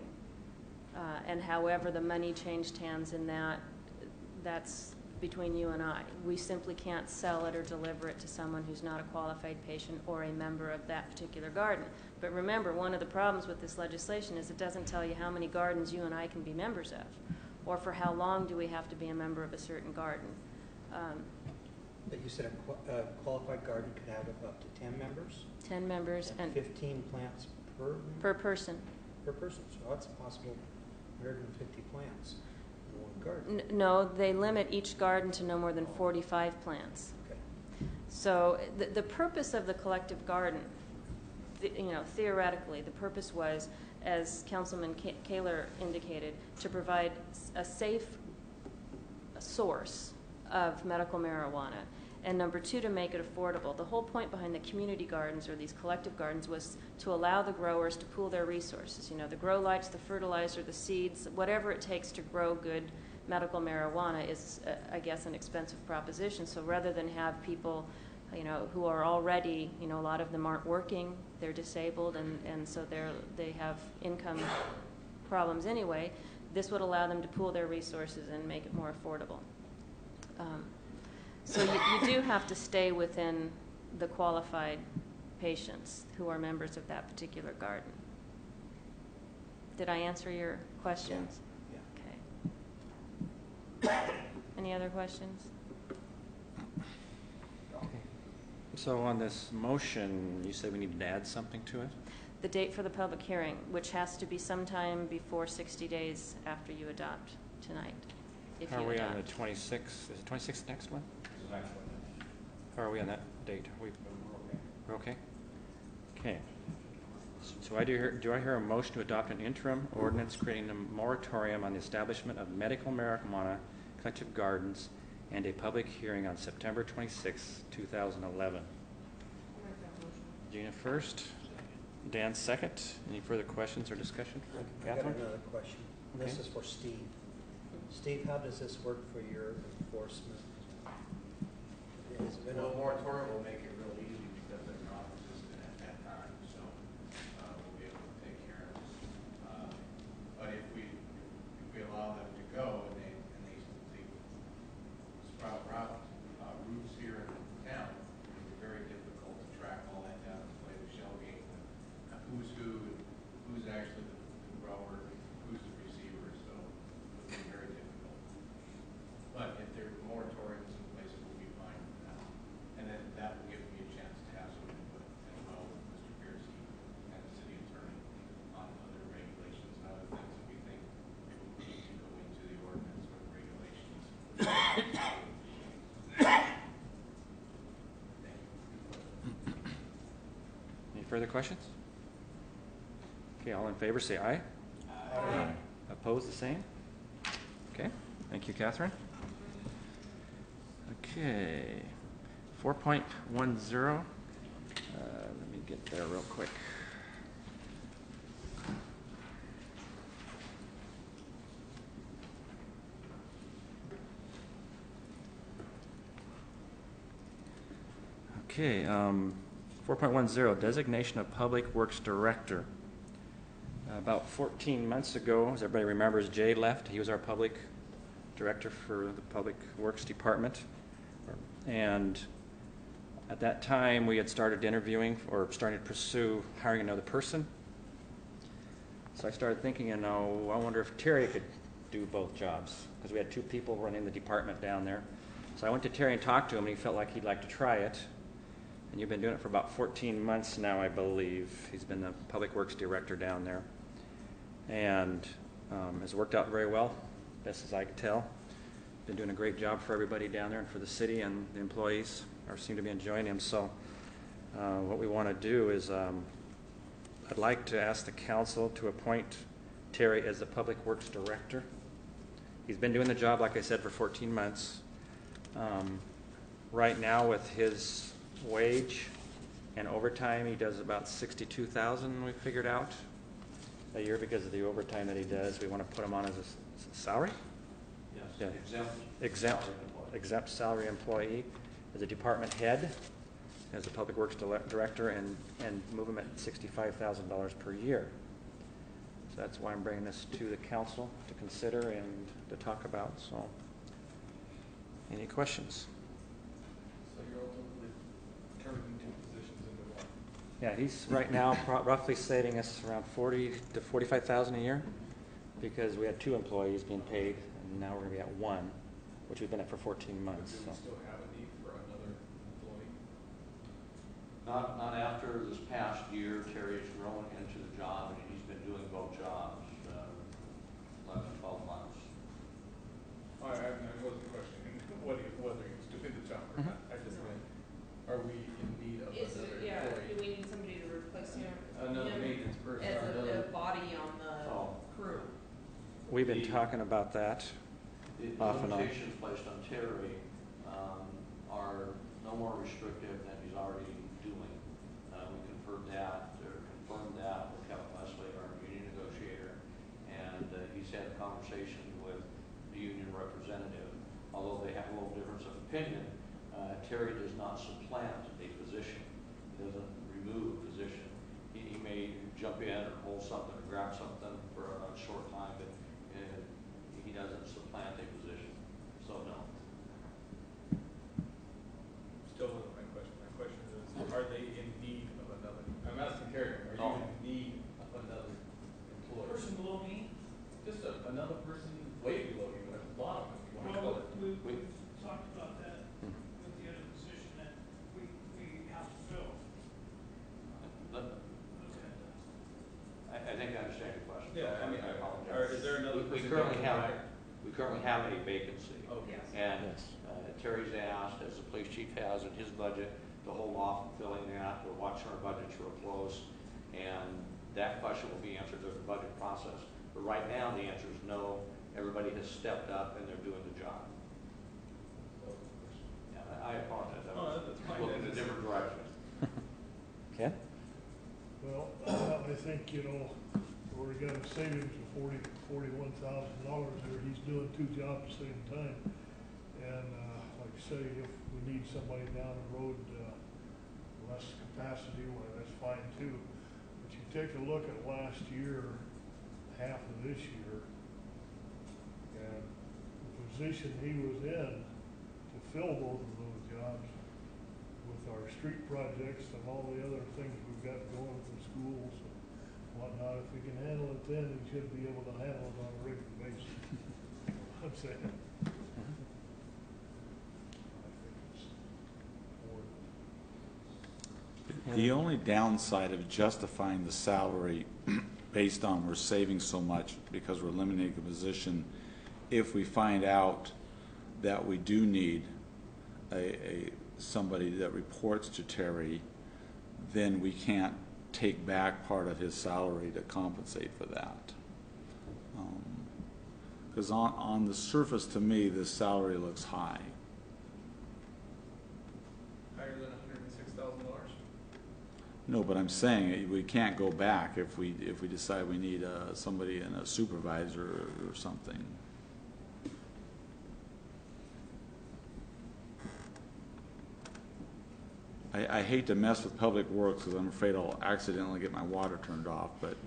And however the money changed hands in that, that's between you and I. We simply can't sell it or deliver it to someone who's not a qualified patient or a member of that particular garden. But remember, one of the problems with this legislation is it doesn't tell you how many gardens you and I can be members of, or for how long do we have to be a member of a certain garden. But you said a qualified garden could have up to 10 members? 10 members and 15 plants per member? Per person. Per person, so that's possible 150 plants in one garden. No, they limit each garden to no more than 45 plants. Okay. So the purpose of the collective garden, theoretically, the purpose was, as Councilman Kaler indicated, to provide a safe source of medical marijuana, and number two, to make it affordable. The whole point behind the community gardens or these collective gardens was to allow the growers to pool their resources. The grow lights, the fertilizer, the seeds, whatever it takes to grow good medical marijuana is, I guess, an expensive proposition. So rather than have people, who are already, a lot of them aren't working, they're disabled, and so they have income problems anyway, this would allow them to pool their resources and make it more affordable. So you do have to stay within the qualified patients who are members of that particular garden. Did I answer your questions? Yeah. Okay. Any other questions? So on this motion, you said we needed to add something to it? The date for the public hearing, which has to be sometime before 60 days after you adopt tonight. If Are you we adopt. on the 26th? Is the 26th next one? How are we on that date? We're okay? Okay. So do I hear a motion to adopt an interim ordinance creating a moratorium on the establishment of medical marijuana collective gardens and a public hearing on September 26, 2011? Gina first, Dan second. Any further questions or discussion for I got Catherine? another question. This Okay. is for Steve. Steve, how does this work for your enforcement? Has it been Well, a- moratorium will make it real easy because they're not resistant at that time, so, we'll be able to take care of this. But if we allow them to go and they sprout roots here in town, it'll be very difficult to track all that down and play the shell game with who's who, and who's actually the grower, who's the receiver, so it'll be very difficult. But if there are moratoriums in place, we'll be fine with that. And then that will give me a chance to have some input as well with Mr. Piercy and the city attorney on other regulations and other things that we think need to go into the ordinance or the regulations. Any further questions? Okay, all in favor say aye. Aye. Opposed, the same? Okay, thank you, Catherine. Okay, 4.10. Let me get there real quick. Okay, 4.10, designation of Public Works Director. About 14 months ago, as everybody remembers, Jay left. He was our public director for the Public Works Department. And at that time, we had started interviewing or started to pursue hiring another person. So I started thinking, I wonder if Terry could do both jobs, because we had two people running the department down there. So I went to Terry and talked to him, and he felt like he'd like to try it. And you've been doing it for about 14 months now, I believe. He's been the Public Works Director down there. And has worked out very well, best as I could tell. Been doing a great job for everybody down there and for the city, and the employees seem to be enjoying him. So what we want to do is I'd like to ask the council to appoint Terry as the Public Works Director. He's been doing the job, like I said, for 14 months. Right now, with his wage and overtime, he does about $62,000, we figured out, a year because of the overtime that he does. We want to put him on as a salary? Yes, Exempt salary employee as a department head, as a Public Works Director, and move him at $65,000 per year. So that's why I'm bringing this to the council to consider and to talk about. So, any questions? So you're ultimately turning two positions into one? Yeah, he's right now roughly saving us around $40,000 to $45,000 a year, because we had two employees being paid, and now we're going to be at one, which we've been at for 14 months. But do we still have a need for another employee? Not after this past year. Terry's grown into the job, and he's been doing both jobs 11, 12 months. I wasn't questioning whether he's doing the job or not. I just meant, are we in need of another employee? Do we need somebody to replace him? Another maintenance person, As or another... a body on the crew. We've been talking about that The off and on. limitations placed on Terry are no more restrictive than he's already doing. We confirmed that with Kevin Leslie, our union negotiator, and he's had a conversation with the union representative. Although they have a little difference of opinion, Terry does not supplant a position. He doesn't remove a position. He may jump in or hold something or grab something for a short time, but he doesn't supplant a position. So no. Still wasn't my question. My question is, are they in need of another? I'm asking Terry, are you in need of another employee? Person below me? Just another person way below you at the bottom, if you want to call Well, it. we talked about that with the other position that we have to fill. I think I understand your question. Yeah, I mean, I apologize. is there another We person currently you have, hire? we currently have a vacancy. Okay. Yes. And Terry's asked, as the police chief has in his budget, to hold off on filling that. We're watching our budgets real close. And That question will be answered during the budget process. But right now, the answer is no. Everybody has stepped up and they're doing the job. Yeah, I apologize. I was looking in a different direction. Ken? Well, I think, you know, we got a savings of $41,000 there. He's doing two jobs at the same time. And like I say, if we need somebody down the road, less capacity, well, that's fine too. But you take a look at last year, half of this year, and the position he was in to fill both of those jobs with our street projects and all the other things we've got going for schools and whatnot. If he can handle it then, he should be able to handle it on a regular basis. I'm saying. The only downside of justifying the salary based on we're saving so much because we're eliminating the position, if we find out that we do need somebody that reports to Terry, then we can't take back part of his salary to compensate for that. Because on the surface, to me, this salary looks high. Higher than $106,000? No, but I'm saying we can't go back if we decide we need somebody and a supervisor or something. I hate to mess with Public Works because I'm afraid I'll accidentally get my water turned off, but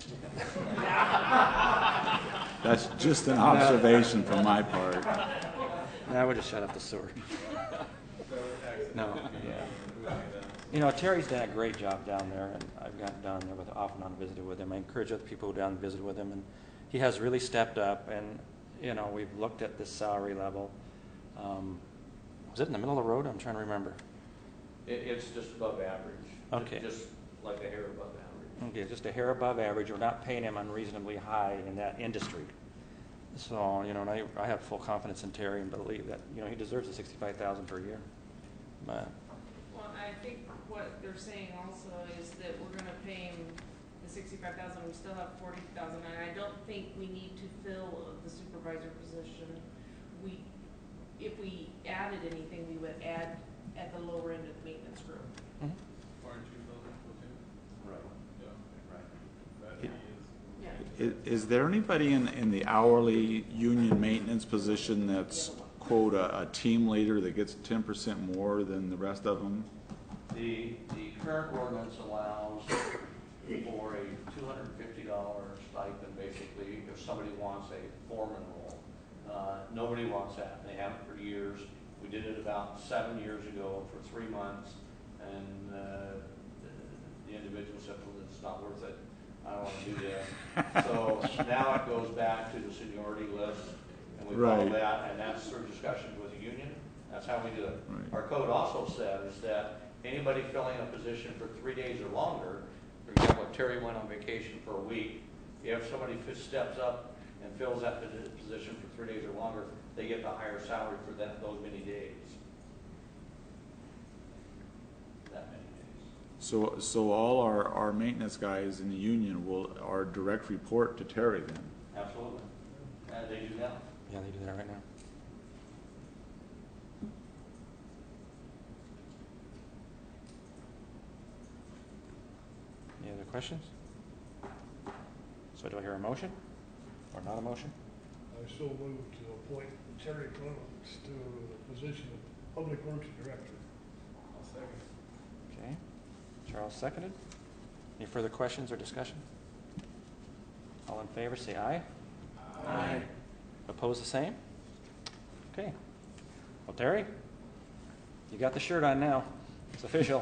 that's just an observation from my part. I would just shut off the sewer. No, yeah. You know, Terry's done a great job down there, and I've gotten down there off and on visited with him. I encourage other people to go down and visit with him, and he has really stepped up. And you know, we've looked at this salary level. Was it in the middle of the road? I'm trying to remember. It's just above average. Okay. Just like a hair above average. Okay, just a hair above average. We're not paying him unreasonably high in that industry. So, you know, and I have full confidence in Terry and believe that, you know, he deserves the $65,000 per year. But Well, I think what they're saying also is that we're gonna pay him the $65,000, we still have $40,000, and I don't think we need to fill the supervisor position. If we added anything, we would add at the lower end of the maintenance group. mm-hmm. Aren't you building for two? Right. Yeah. That he is. Yeah. Is there anybody in the hourly union maintenance position that's, quote, a team leader that gets 10% more than the rest of them? The current ordinance allows for a $250 stipend, basically, if somebody wants a foreman role. Nobody wants that. They haven't for years. We did it about 7 years ago for 3 months, and the individual said, well, it's not worth it. I don't want to do this. So now it goes back to the seniority list, and we follow that, and that's through discussions with the union. That's how we do it. Right. Our code also says that anybody filling a position for 3 days or longer, for example, if Terry went on vacation for a week, if somebody steps up and fills that position for 3 days or longer, they get the higher salary for those many days. That many days. So all our maintenance guys in the union are direct report to Terry then? Absolutely. And they do now. Yeah, they do that right now. Any other questions? So do I hear a motion or not a motion? I so moved to appoint Terry Clements to the position of Public Works Director. I'll second. Okay. Charles seconded. Any further questions or discussion? All in favor, say aye. Aye. Opposed, the same? Okay. Well, Terry, you got the shirt on now. It's official.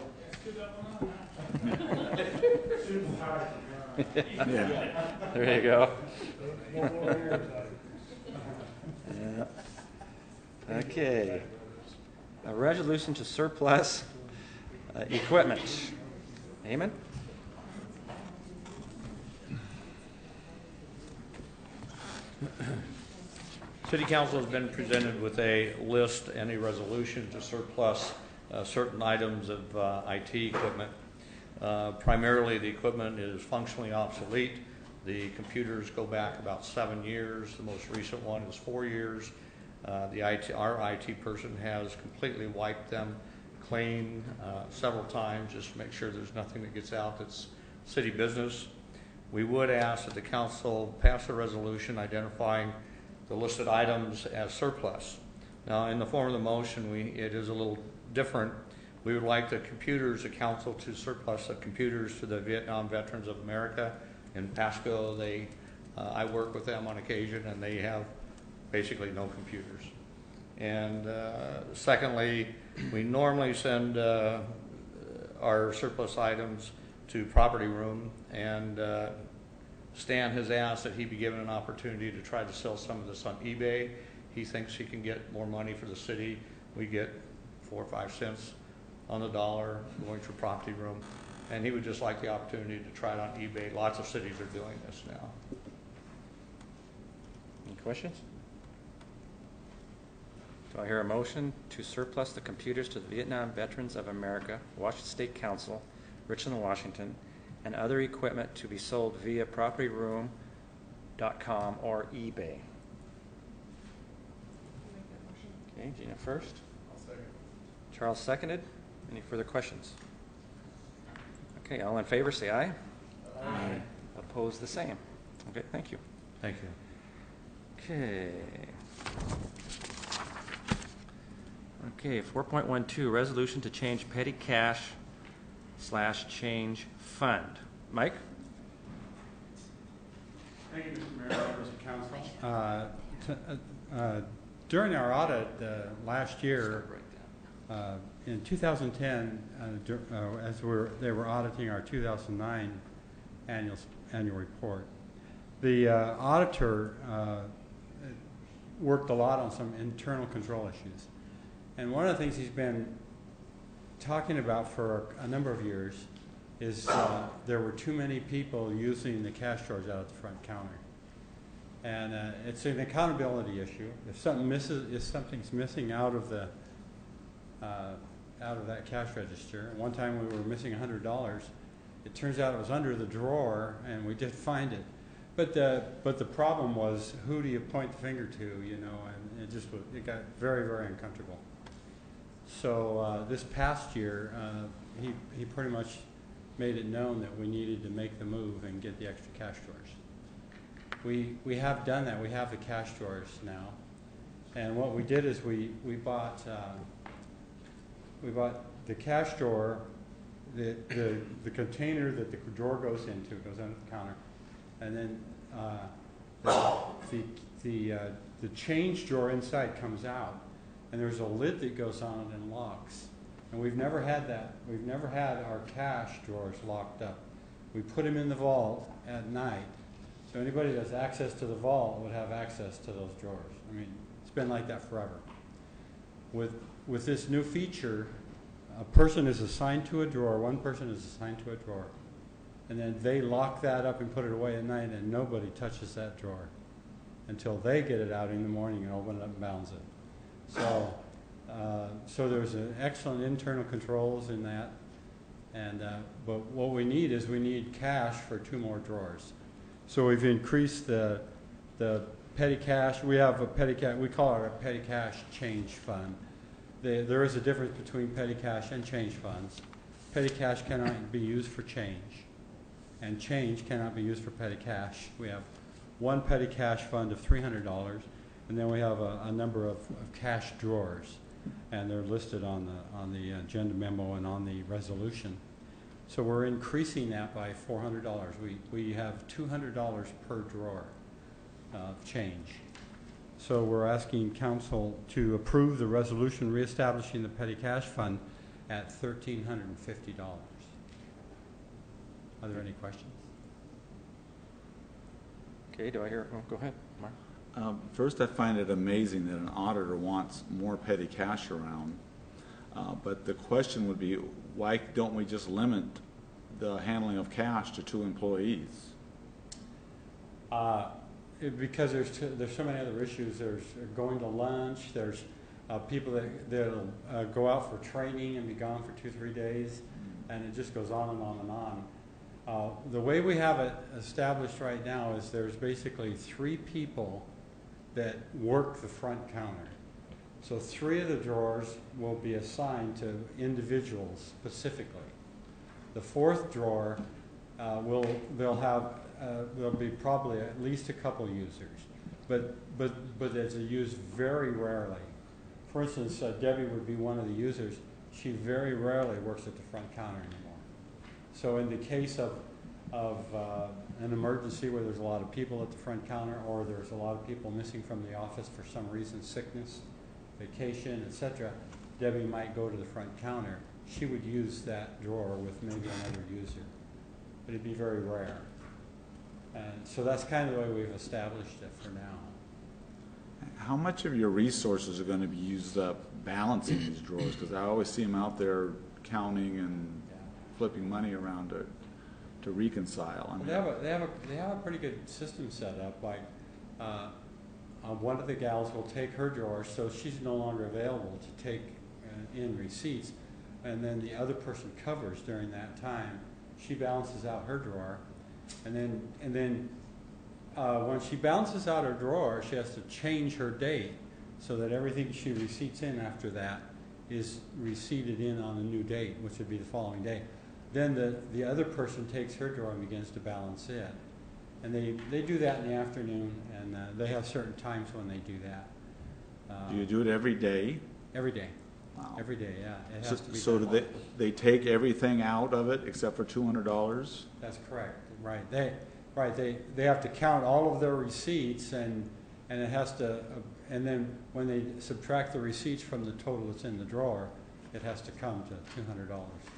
Yeah. There you go. No more overtime. Yeah. Okay. A resolution to surplus equipment. Eamon? City Council has been presented with a list and a resolution to surplus certain items of IT equipment. Primarily, the equipment is functionally obsolete. The computers go back about 7 years. The most recent one is 4 years. Our IT person has completely wiped them clean several times just to make sure there's nothing that gets out that's city business. We would ask that the council pass a resolution identifying the listed items as surplus. Now, in the form of the motion, it is a little different. We would like the council to surplus the computers to the Vietnam Veterans of America in Pasco. I work with them on occasion, and they have basically no computers. And secondly, we normally send our surplus items to Property Room, and Stan has asked that he be given an opportunity to try to sell some of this on eBay. He thinks he can get more money for the city. We get 4 or 5 cents on the dollar going through Property Room, and he would just like the opportunity to try it on eBay. Lots of cities are doing this now. Any questions? Do I hear a motion to surplus the computers to the Vietnam Veterans of America, Washington State Council, Richland, Washington, and other equipment to be sold via propertyroom.com or eBay? Okay, Gina first. I'll second. Charles seconded. Any further questions? Okay, all in favor say aye. Aye. Opposed, the same. Okay, thank you. Thank you. Okay. Okay, 4.12, resolution to change petty cash / change fund. Mike? Thank you, Mr. Mayor, members of council. During our audit last year, in 2010, as they were auditing our 2009 annual report, the auditor worked a lot on some internal control issues. And one of the things he's been talking about for a number of years is there were too many people using the cash drawers out at the front counter. And it's an accountability issue. If something's missing out of that cash register, and one time we were missing $100, it turns out it was under the drawer, and we did find it. But the problem was, who do you point the finger to, you know? And it got very, very uncomfortable. So this past year, he pretty much made it known that we needed to make the move and get the extra cash drawers. We have done that. We have the cash drawers now, and what we did is we bought the cash drawer, the container that the drawer goes into, goes under the counter, and then the change drawer inside comes out, and there's a lid that goes on it and locks. And we've never had that. We've never had our cash drawers locked up. We put them in the vault at night, so anybody that has access to the vault would have access to those drawers. I mean, it's been like that forever. With this new feature, a person is assigned to a drawer, one person is assigned to a drawer, and then they lock that up and put it away at night, and nobody touches that drawer until they get it out in the morning and open it up and balance it. So there's an excellent internal controls in that, and but what we need is cash for 2 more drawers. So we've increased the petty cash. We have a petty cash. We call it a petty cash change fund. There is a difference between petty cash and change funds. Petty cash cannot be used for change, and change cannot be used for petty cash. We have one petty cash fund of $300, and then we have a number of cash drawers, and they're listed on the agenda memo and on the resolution. So we're increasing that by $400. We have $200 per drawer of change. So we're asking council to approve the resolution reestablishing the petty cash fund at $1,350. Are there any questions? Okay, do I hear? Oh, go ahead, Mark. First, I find it amazing that an auditor wants more petty cash around. But the question would be, why don't we just limit the handling of cash to 2 employees? Because there's so many other issues. There's going to lunch. There's people that'll go out for training and be gone for 2-3 days. and it just goes on and on and on. The way we have it established right now is there's basically 3 people that work the front counter. So 3 of the drawers will be assigned to individuals specifically. The 4th drawer there'll be probably at least a couple users, but it's used very rarely. For instance, Debbie would be one of the users. She very rarely works at the front counter anymore. So in the case of an emergency where there's a lot of people at the front counter, or there's a lot of people missing from the office for some reason, sickness, vacation, etc., Debbie might go to the front counter. She would use that drawer with maybe another user, but it'd be very rare. And so that's kind of the way we've established it for now. How much of your resources are going to be used up balancing these drawers? Because I always see them out there counting and flipping money around to reconcile. I mean, they have a pretty good system set up. Like one of the gals will take her drawer, so she's no longer available to take in receipts, and then the other person covers during that time. She balances out her drawer, and then when she balances out her drawer, she has to change her date so that everything she receipts in after that is receipted in on a new date, which would be the following day. Then the other person takes her drawer and begins to balance it. And they do that in the afternoon, and they have certain times when they do that. Do you do it every day? Every day. Wow. Every day, yeah. It has to be so done. do they take everything out of it except for $200? That's correct. Right. They have to count all of their receipts, and it has to, and then when they subtract the receipts from the total that's in the drawer, it has to come to $200.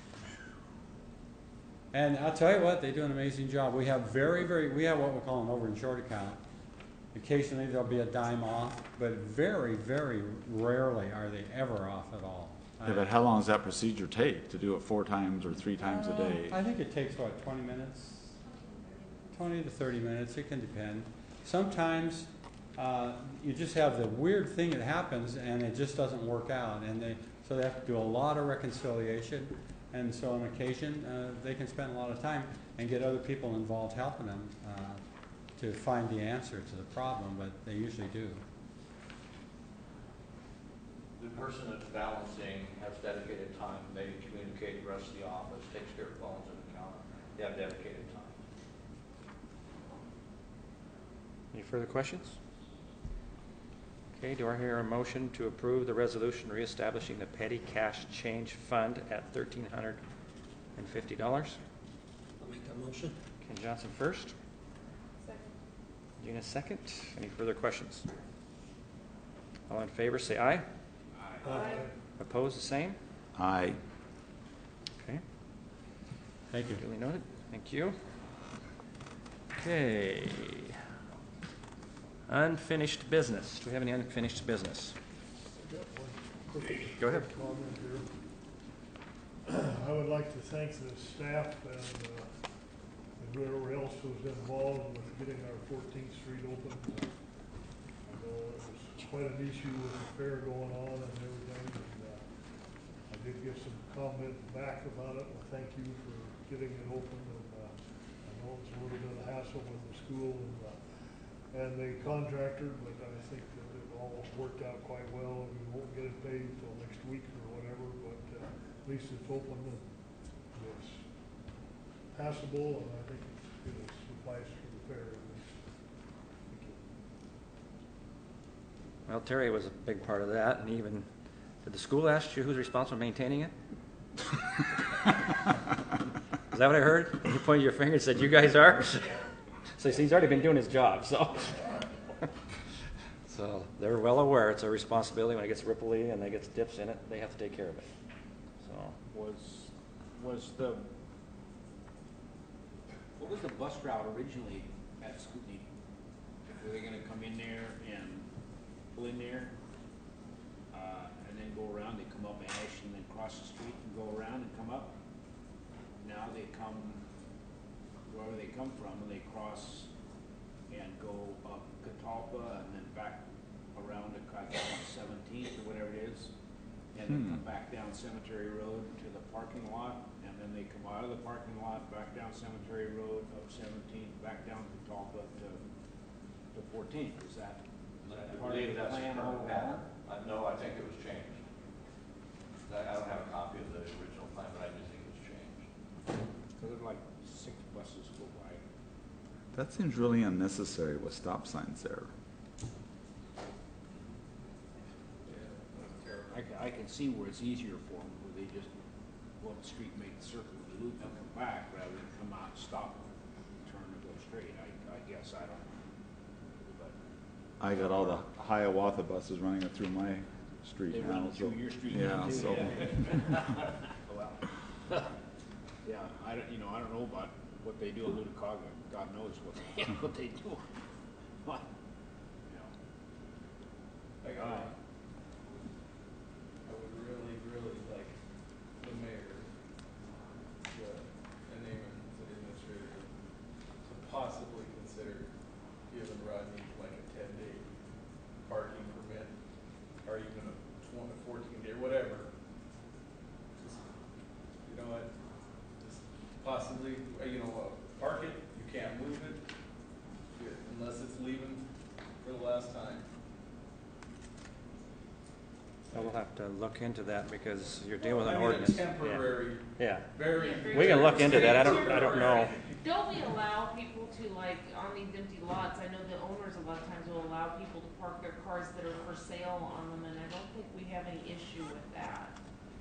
And I'll tell you what, they do an amazing job. We have we have what we call an over and short account. Occasionally there'll be a dime off, but very, very rarely are they ever off at all. Yeah, but how long does that procedure take to do it 4 times or 3 times a day? I think it takes, 20 minutes? 20 to 30 minutes, it can depend. Sometimes you just have the weird thing that happens and it just doesn't work out, and so they have to do a lot of reconciliation, and so on occasion they can spend a lot of time and get other people involved helping them to find the answer to the problem, but they usually do. The person that's balancing has dedicated time. They communicate with the rest of the office, takes care of phones and the counter. They have dedicated time. Any further questions? Okay, do I hear a motion to approve the resolution reestablishing the petty cash change fund at $1,350? I'll make that motion. Ken Johnson first. Second. Gina second. Any further questions? All in favor say aye. Aye. Opposed, the same? Aye. Okay. Thank you. Duly noted. Thank you. Okay. Unfinished business. Do we have any unfinished business? Go ahead. Comment here. I would like to thank the staff and whoever else was involved with getting our 14th Street open. I know it was quite an issue with the fair going on and everything, and I did get some comment back about it. Well, thank you for getting it open, and I know it's a little bit of a hassle with the school and the contractor, but I think that it all worked out quite well. We won't get it paid until next week or whatever, but at least it's open and it's passable, and I think it's going to suffice for the fair at least. Thank you. Well, Terry was a big part of that, and even, did the school ask you who's responsible for maintaining it? Is that what I heard? You pointed your finger and said, you guys are? So he's already been doing his job, so. So they're well aware it's a responsibility. When it gets ripply and it gets dips in it, they have to take care of it. So. What was the bus route originally at Scootney? Were they gonna come in there and pull in there, and then go around? They come up Ash and then cross the street and go around and come up? Now they come wherever they come from, and they cross and go up Catalpa and then back around to 17th or whatever it is, and then come back down Cemetery Road to the parking lot and then they come out of the parking lot, back down Cemetery Road, up 17th, back down Catalpa to 14th. Is that I part of believe the that's the plan current all pattern. along? No, I think it was changed. I don't have a copy of the original plan, but I do think it was changed. Because there's like 6 buses go by. That seems really unnecessary with stop signs there. I can see where it's easier for them, where they just go up the street, make the circle, and loop, and come back, rather than come out, stop, turn, and go straight. I guess, I don't know. But I got all the Hiawatha buses running it through my street they now. run through your street. Yeah, too, so. Well, yeah, I don't know about what they do in Lutacaga. God knows what they do. But, I would really like the mayor, and Naaman, city administrator, to possibly consider giving Rodney like a 10-day parking permit, or even a 14-day, whatever. Just, you know what, just possibly, park it, you can't move it, unless it's leaving for the last time. We'll have to look into that because you're dealing with an I mean, ordinance. temporary, Yeah. very. We can look into that. I don't know. Don't we allow people to, like, on these empty lots, I know the owners a lot of times will allow people to park their cars that are for sale on them, and I don't think we have any issue with that.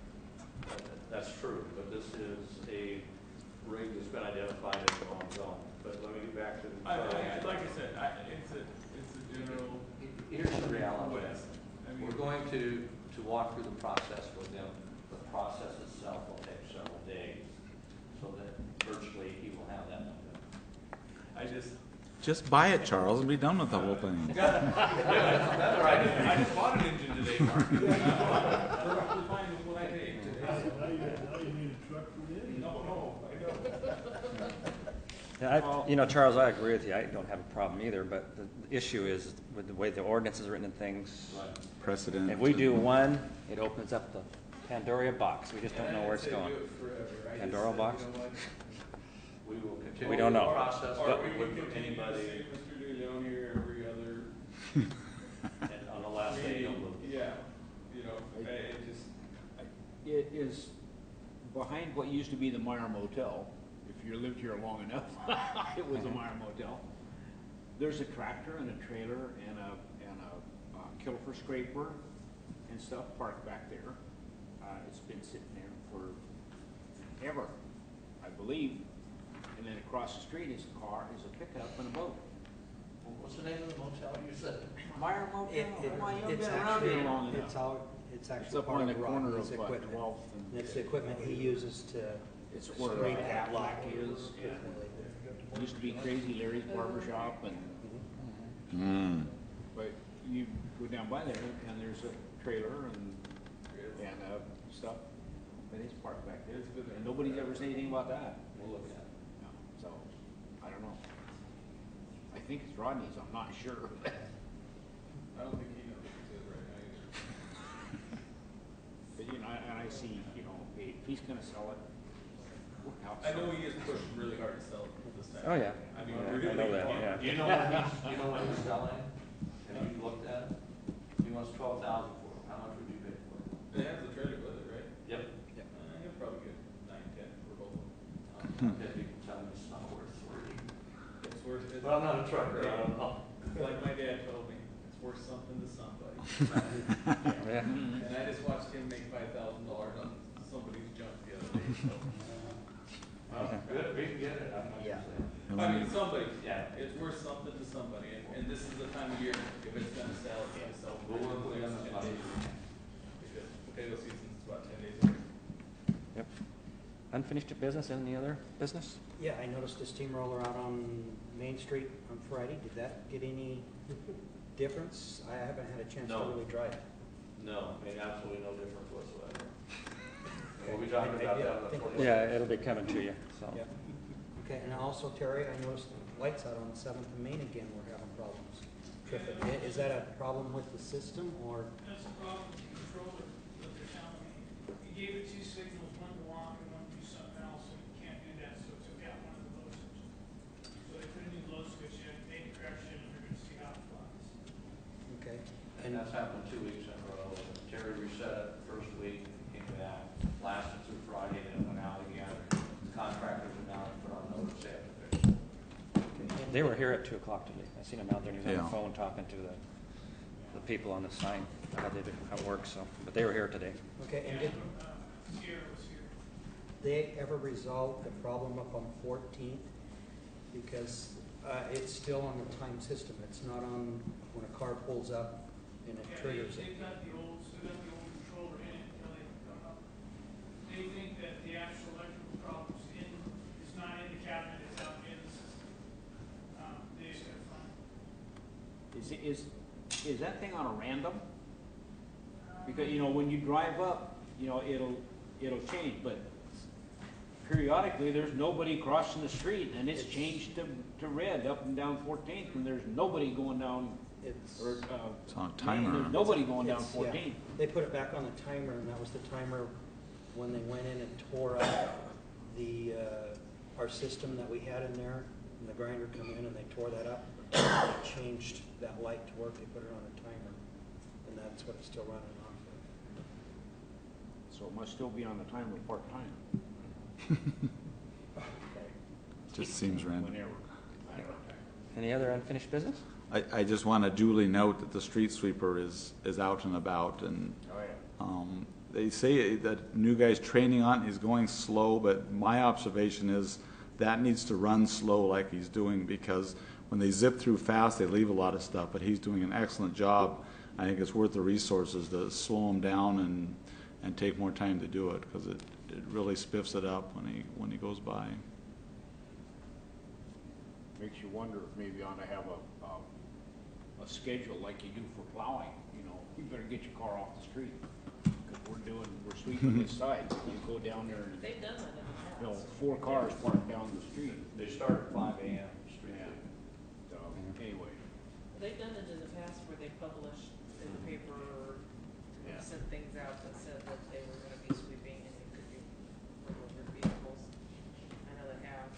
That's true, but this is a rig that's been identified as the wrong zone. But let me get back to the. Like I said, it's a general. Here's the reality. I mean, We're going to walk through the process with him. The process itself will take several days, so that virtually he will have that done. Just buy it, Charles, and be done with the whole thing. That's all right. I just bought an engine today, Mark. We're fine with what I paid today. Now you need a truck for the engine. No, I don't. Yeah, Charles, I agree with you. I don't have a problem either, but the issue is with the way the ordinance is written and things. Precedent. If we do one, it opens up the Pandora box. We just don't know where it's going. Pandora box? We will continue. We don't know. The process, Or but we we would wouldn't put continue to anybody, see Mr. De Leon here every other. and on the last day, he'll move. Yeah, it just. It is behind what used to be the Meyer Motel. If you lived here long enough, it was a Meyer Motel. There's a tractor and a trailer and a Kilfer scraper and stuff parked back there. It's been sitting there for ever, I believe. And then across the street is a pickup and a boat. What's the name of the motel you said? Meyer Motel. Come on, you've It's been around here actually, long enough. it's It's actually up part on of the corner Rodney's of what, equipment. 12th and. It's the equipment he uses to It's where scrape that that lot. block is. It used to be Crazy Larry's Barber Shop, and but you go down by there and there's a trailer and stuff, but it's parked back there, and nobody's ever said anything about that. We'll look at it. No, so I don't know. I think it's Rodney's. I'm not sure. I don't think he knows what he says right now either. But and I see, if he's gonna sell it, we're out. I know he is pushing really hard to sell it this time. Oh, yeah. I mean, Yeah, really I know that, hard. yeah. You know what he's selling? Have you looked at it? He wants $12,000 for it. How much would you pay for it? It has a trailer with it, right? Yep. He'll probably get 9, 10 for both of them. Okay, people tell me it's not worth 3. It's worth it. But I'm not a trucker, I don't know. Like my dad told me, it's worth something to somebody. Yeah. And I just watched him make $5,000 on somebody's junk the other day, so. Good, we can get it. I'm not Yeah. saying. I mean, somebody, Yeah. it's worth something to somebody, and this is the time of year, if it's gonna sell, it's gonna sell. We'll work with them as much as we can. Because potato season's about 10 days away. Yep. Unfinished business, any other business? Yeah, I noticed this steamroller out on Main Street on Friday. Did that get any difference? I haven't had a chance to No. really drive it. No, made absolutely no difference whatsoever. We'll be talking about that on the 14th. Yeah, it'll be coming to you, so. Yeah. Okay, and also Terry, I noticed the lights out on 7th and Main again, we're having problems. Tripping. Is that a problem with the system or? That's a problem with the controller that they're telling me. He gave it 2 signals, one to lock and one to do something else. that's happened 2 weeks in a row. Terry reset it the first week, came back, lasted through Friday, then it went out again. Contractors are now put on notice they have to fix it. They were here at 2 o'clock today. I seen him out there, and he was on Yeah. the phone talking to the people on the sign, how it works, so, but they were here today. Okay, and did they ever resolve the problem up on 14th? Because it's still on the time system. It's not on when a car pulls up and it triggers it. They've got the old controller in it until they come up. They think that the actual electrical problem's it's not in the cabinet, it's out in the system. They just gotta find it. Is that thing on a random? Because, you know, when you drive up, you know, it'll change, but periodically there's nobody crossing the street and it's changed to red up and down 14th and there's nobody going down, It's on a timer. There's nobody going down It's- 14th. yeah. They put it back on the timer, and that was the timer when they went in and tore up the our system that we had in there, and the grinder come in and they tore that up. They changed that light to work. They put it on a timer, and that's what it's still running on for. So it must still be on the timer part-time. Just seems random. Whenever. Any other unfinished business? I just want to duly note that the street sweeper is out and about, and they say that new guy's training on it, he's going slow, but my observation is that needs to run slow like he's doing, because when they zip through fast, they leave a lot of stuff, but he's doing an excellent job. I think it's worth the resources to slow him down and take more time to do it, because it really spiffs it up when he goes by. Makes you wonder if maybe you ought to have a schedule like you do for plowing. You know, you better get your car off the street, because we're sweeping this side. You go down there and They've done that in the past. you know, 4 cars parked down the street. They start at 5 a.m. street. Yeah. So anyway, They've done it in the past where they published in the paper or Yeah. sent things out that said that they were gonna be sweeping and it could be delivered vehicles. I know they have.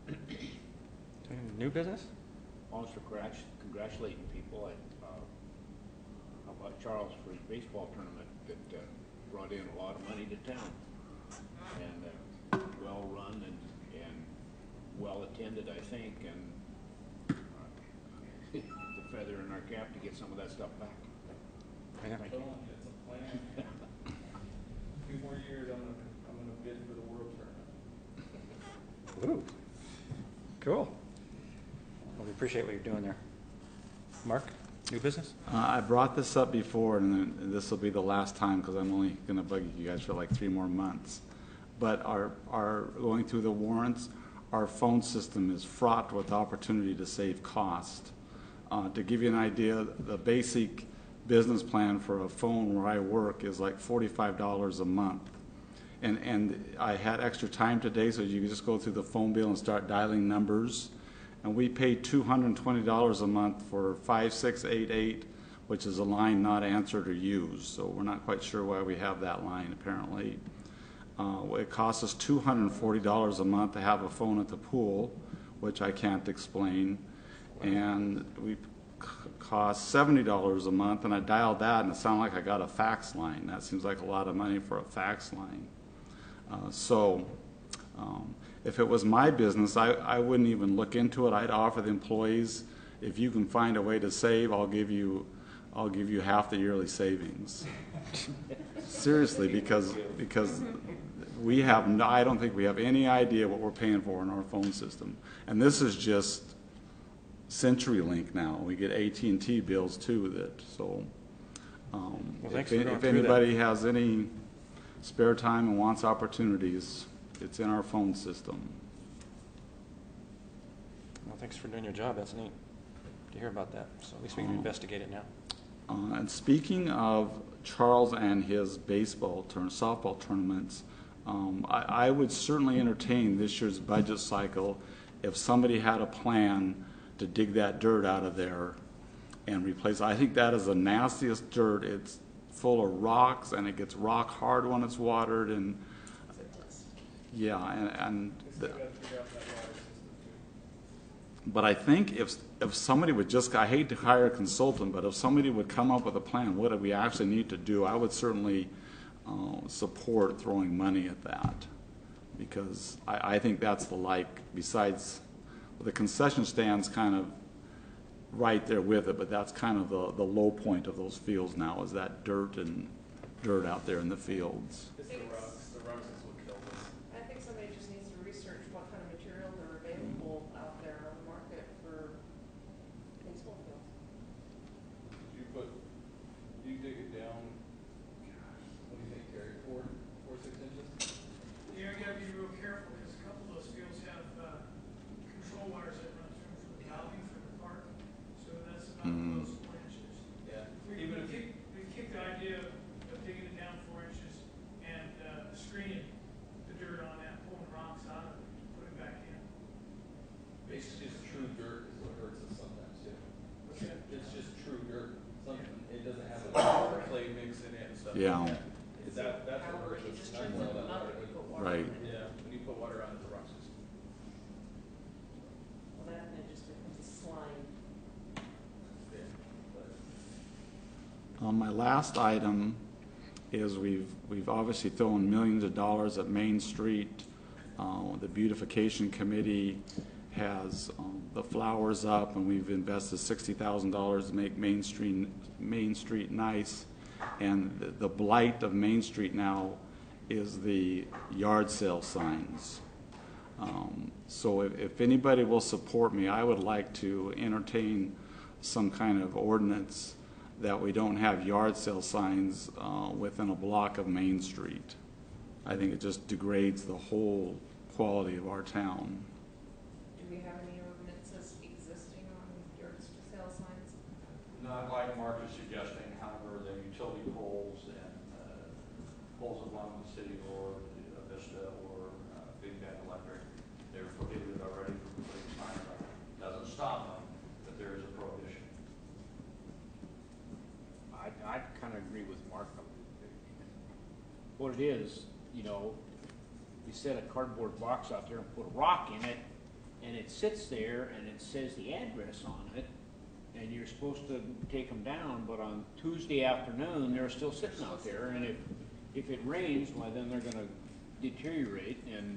New business? also congratulating people. How about Charles for his baseball tournament that brought in a lot of money to town, and well run and well attended, I think, and the feather in our cap to get some of that stuff back. Yeah. Thank you. It's a plan. 2 more years, I'm gonna bid for the world tournament. Ooh, cool. Well, we appreciate what you're doing there. Mark, new business? I brought this up before, and this will be the last time, because I'm only going to bug you guys for like 3 more months. But our going through the warrants, our phone system is fraught with opportunity to save cost. To give you an idea, the basic business plan for a phone where I work is like $45 a month. And I had extra time today, so you can just go through the phone bill and start dialing numbers. And we pay $220 a month for 5688, which is a line not answered or used. So we're not quite sure why we have that line, apparently. It costs us $240 a month to have a phone at the pool, which I can't explain. And we cost $70 a month, and I dialed that, and it sounded like I got a fax line. That seems like a lot of money for a fax line. If it was my business, I wouldn't even look into it. I'd offer the employees, if you can find a way to save, I'll give you half the yearly savings. Seriously, because I don't think we have any idea what we're paying for in our phone system. And this is just CenturyLink now. We get AT&T bills too with it. So if anybody has any spare time and wants opportunities, it's in our phone system. Well, thanks for doing your job. That's neat to hear about that. So at least we can investigate it now. And speaking of Charles and his softball tournaments, I would certainly entertain this year's budget cycle if somebody had a plan to dig that dirt out of there and replace it. I think that is the nastiest dirt. It's full of rocks, and it gets rock hard when it's watered, and yeah, But I think if somebody would just, I hate to hire a consultant, but if somebody would come up with a plan, what do we actually need to do, I would certainly support throwing money at that. Because I think that's the besides, the concession stand's kind of right there with it, but that's kind of the low point of those fields now, is that dirt out there in the fields. It's the rocks is what killed us. I think somebody just needs to research what kind of materials are available out there on the market for baseball fields. You dig it down, gosh, what do you think, Terry, 4, 6 inches? You gotta be real careful, because a couple of those fields have, control wires that run through from the alley from the park, so that's about those 4 inches. Yeah. We kicked the idea of digging it down 4 inches and, screening the dirt on that, pulling rocks out of it, to put it back in. It's just true dirt is what hurts us sometimes too. What's that? It's just true dirt. It doesn't have a clay mix in it and stuff Yeah. like that. That's what hurts us. It just turns into nothing when you put water Right. in it. Yeah, when you put water on it, the rocks just. Well, that and it just becomes a slime. My last item is we've obviously thrown millions of dollars at Main Street. The beautification committee has the flowers up, and we've invested $60,000 to make Main Street nice. And the blight of Main Street now is the yard sale signs. So if anybody will support me, I would like to entertain some kind of ordinance that we don't have yard sale signs within a block of Main Street. I think it just degrades the whole quality of our town. Do we have any ordinances existing on yard sale signs? Not like Mark is suggesting, however, the utility poles and poles along the city or Vista or Big Bend Electric, they're prohibited already from putting signs on. Doesn't stop them, but there is a prohibition. I'd kind of agree with Mark. What it is, you set a cardboard box out there and put a rock in it, and it sits there and it says the address on it, and you're supposed to take them down, but on Tuesday afternoon, they're still sitting out there, and if it rains, well, then they're gonna deteriorate, and,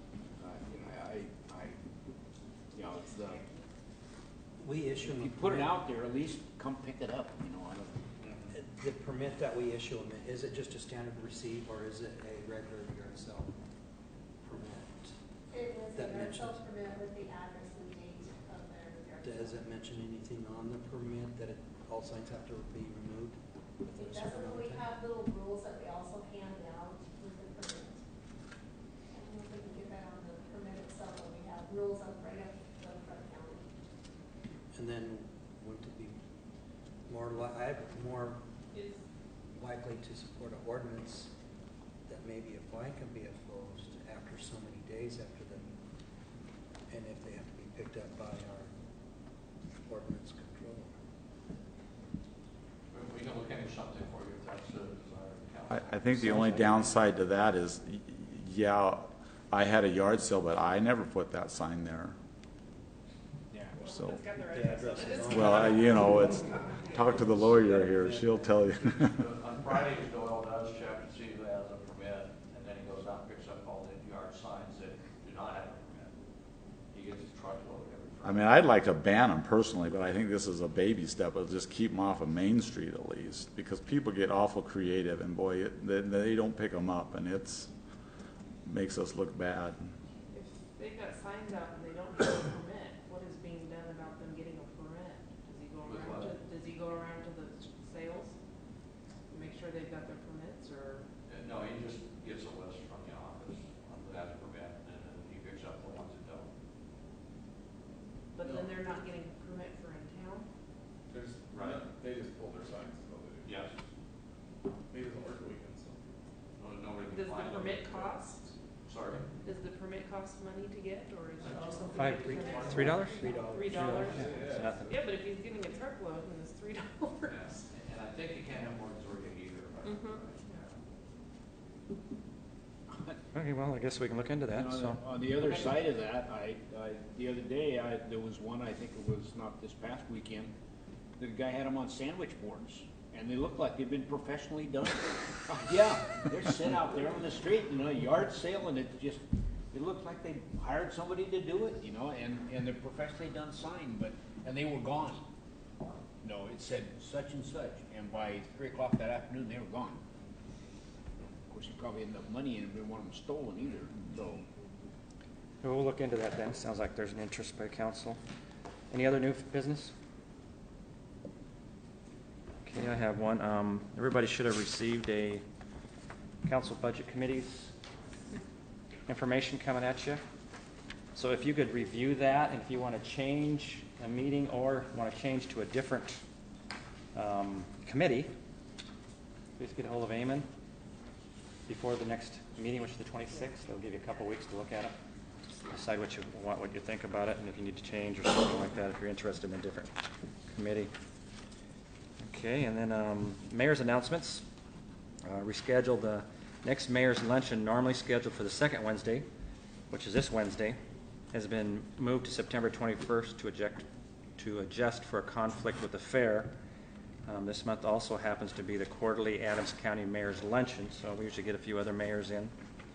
We issue if them. you put it out there, at least come pick it up, The permit that we issue them, is it just a standard receipt, or is it a regular yard sale permit? It is a That yard sale mentions- permit with the address and date of their yard sale. Does it mention anything on the permit that all signs have to be removed? within It a certain doesn't, amount we of time? have little rules that we also hand out with the permit. I don't know if we can get that on the permit itself, but we have rules up right up the front county. And then wouldn't it be more likely to support an ordinance that maybe a fine can be imposed after so many days after them, and if they have to be picked up by our ordinance control? We can look into something for you if that's the desire of the council. I think the only downside to that is, yeah, I had a yard sale, but I never put that sign there. So, It's got their address on it. well, it's, talk to the lawyer here, she'll tell you. On Fridays, Doyle does check to see who has a permit, and then he goes out and picks up all the yard signs that do not have a permit. He gets his truckload every Friday. I mean, I'd like to ban them personally, but I think this is a baby step. It'll just keep them off of Main Street at least, because people get awful creative, and boy, they don't pick them up, and makes us look bad. If they've got signs out and they don't have a permit, what is being done about them getting a permit? Does he go around to the sales, make sure they've got their permits, or? No, he just gets a list from the office that has a permit, and then he picks up the ones that don't. But then they're not getting a permit for in town? Right. They just pull their signs, is all they do. Yes. He doesn't work the weekends, so. Well, nobody can Does the find them. permit cost? Sorry? Does the permit cost money to get, or is it just something? $3? $3? $3. Yeah. Nothing. Yeah, but if he's getting a truckload, then it's $3. And I think you can't have more than 3 either. Right? Mhm. Yeah. Okay, well, I guess we can look into that, You know, so. on the other side of that, the other day, there was one, I think it was not this past weekend, the guy had them on sandwich boards, and they looked like they'd been professionally done. Yeah, they're set out there on the street, you know, yard sale, and it looked like they hired somebody to do it, you know, and they're professionally done sign, and they were gone. No, it said such and such, and by 3 o'clock that afternoon, they were gone. Of course, he probably had enough money and didn't want them stolen either, so. We'll look into that then. Sounds like there's an interest by council. Any other new business? Okay, I have one. Everybody should have received a council budget committee's information coming at you. So if you could review that, and if you want to change a meeting or want to change to a different committee, please get a hold of Eamon before the next meeting, which is the 26th. They'll give you a couple weeks to look at it, decide what you want, what you think about it, and if you need to change or something like that, if you're interested in a different committee. Okay, and then mayor's announcements. Rescheduled the next mayor's luncheon, normally scheduled for the second Wednesday, which is this Wednesday, has been moved to September 21st to adjust for a conflict with the fair. This month also happens to be the quarterly Adams County Mayor's Luncheon, so we usually get a few other mayors in.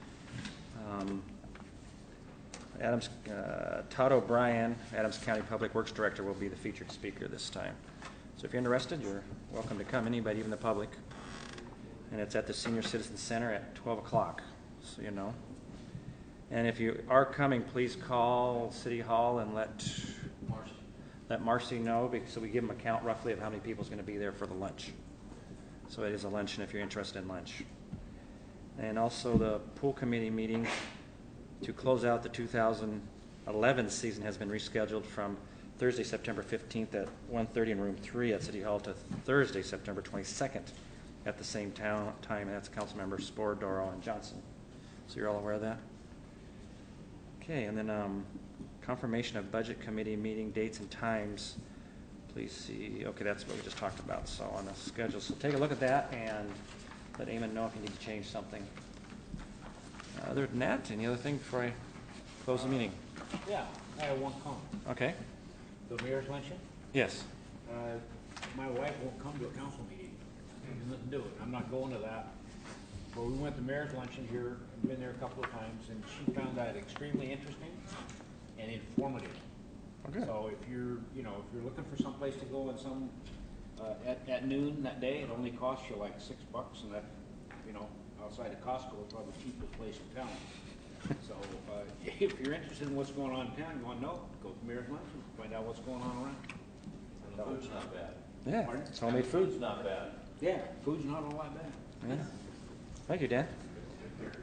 Todd O'Brien, Adams County Public Works Director, will be the featured speaker this time. So if you're interested, you're welcome to come, anybody, even the public. And it's at the Senior Citizen Center at 12 o'clock, so you know. And if you are coming, please call City Hall and let Marcy know, so we give them a count roughly of how many people is going to be there for the lunch. So it is a luncheon if you're interested in lunch. And also the pool committee meeting to close out the 2011 season has been rescheduled from Thursday, September 15th at 1:30 in room 3 at City Hall to Thursday, September 22nd at the same time. And that's council members Spohr, Doro, and Johnson. So you're all aware of that? Okay, and then confirmation of budget committee meeting dates and times. Please see, okay, that's what we just talked about, so on the schedule. So take a look at that and let Eamon know if you need to change something. Other than that, any other thing before I close the meeting? Yeah, I have one comment. Okay. The mayor's luncheon? Yes. My wife won't come to a council meeting. There's nothing to do it. I'm not going to that. But we went to mayor's luncheon here, I've been there a couple of times, and she found that extremely interesting and informative. Okay. So if you're looking for some place to go and at noon that day, it only costs you like $6, and that, outside of Costco, it's probably the cheapest place in town. So if you're interested in what's going on in town, you want to know, go to mayor's luncheon, find out what's going on around. And the food's not bad. Yeah, Pardon? it's homemade food. Food's not bad. Yeah, food's not all that bad. Yeah. Thank you, Dan.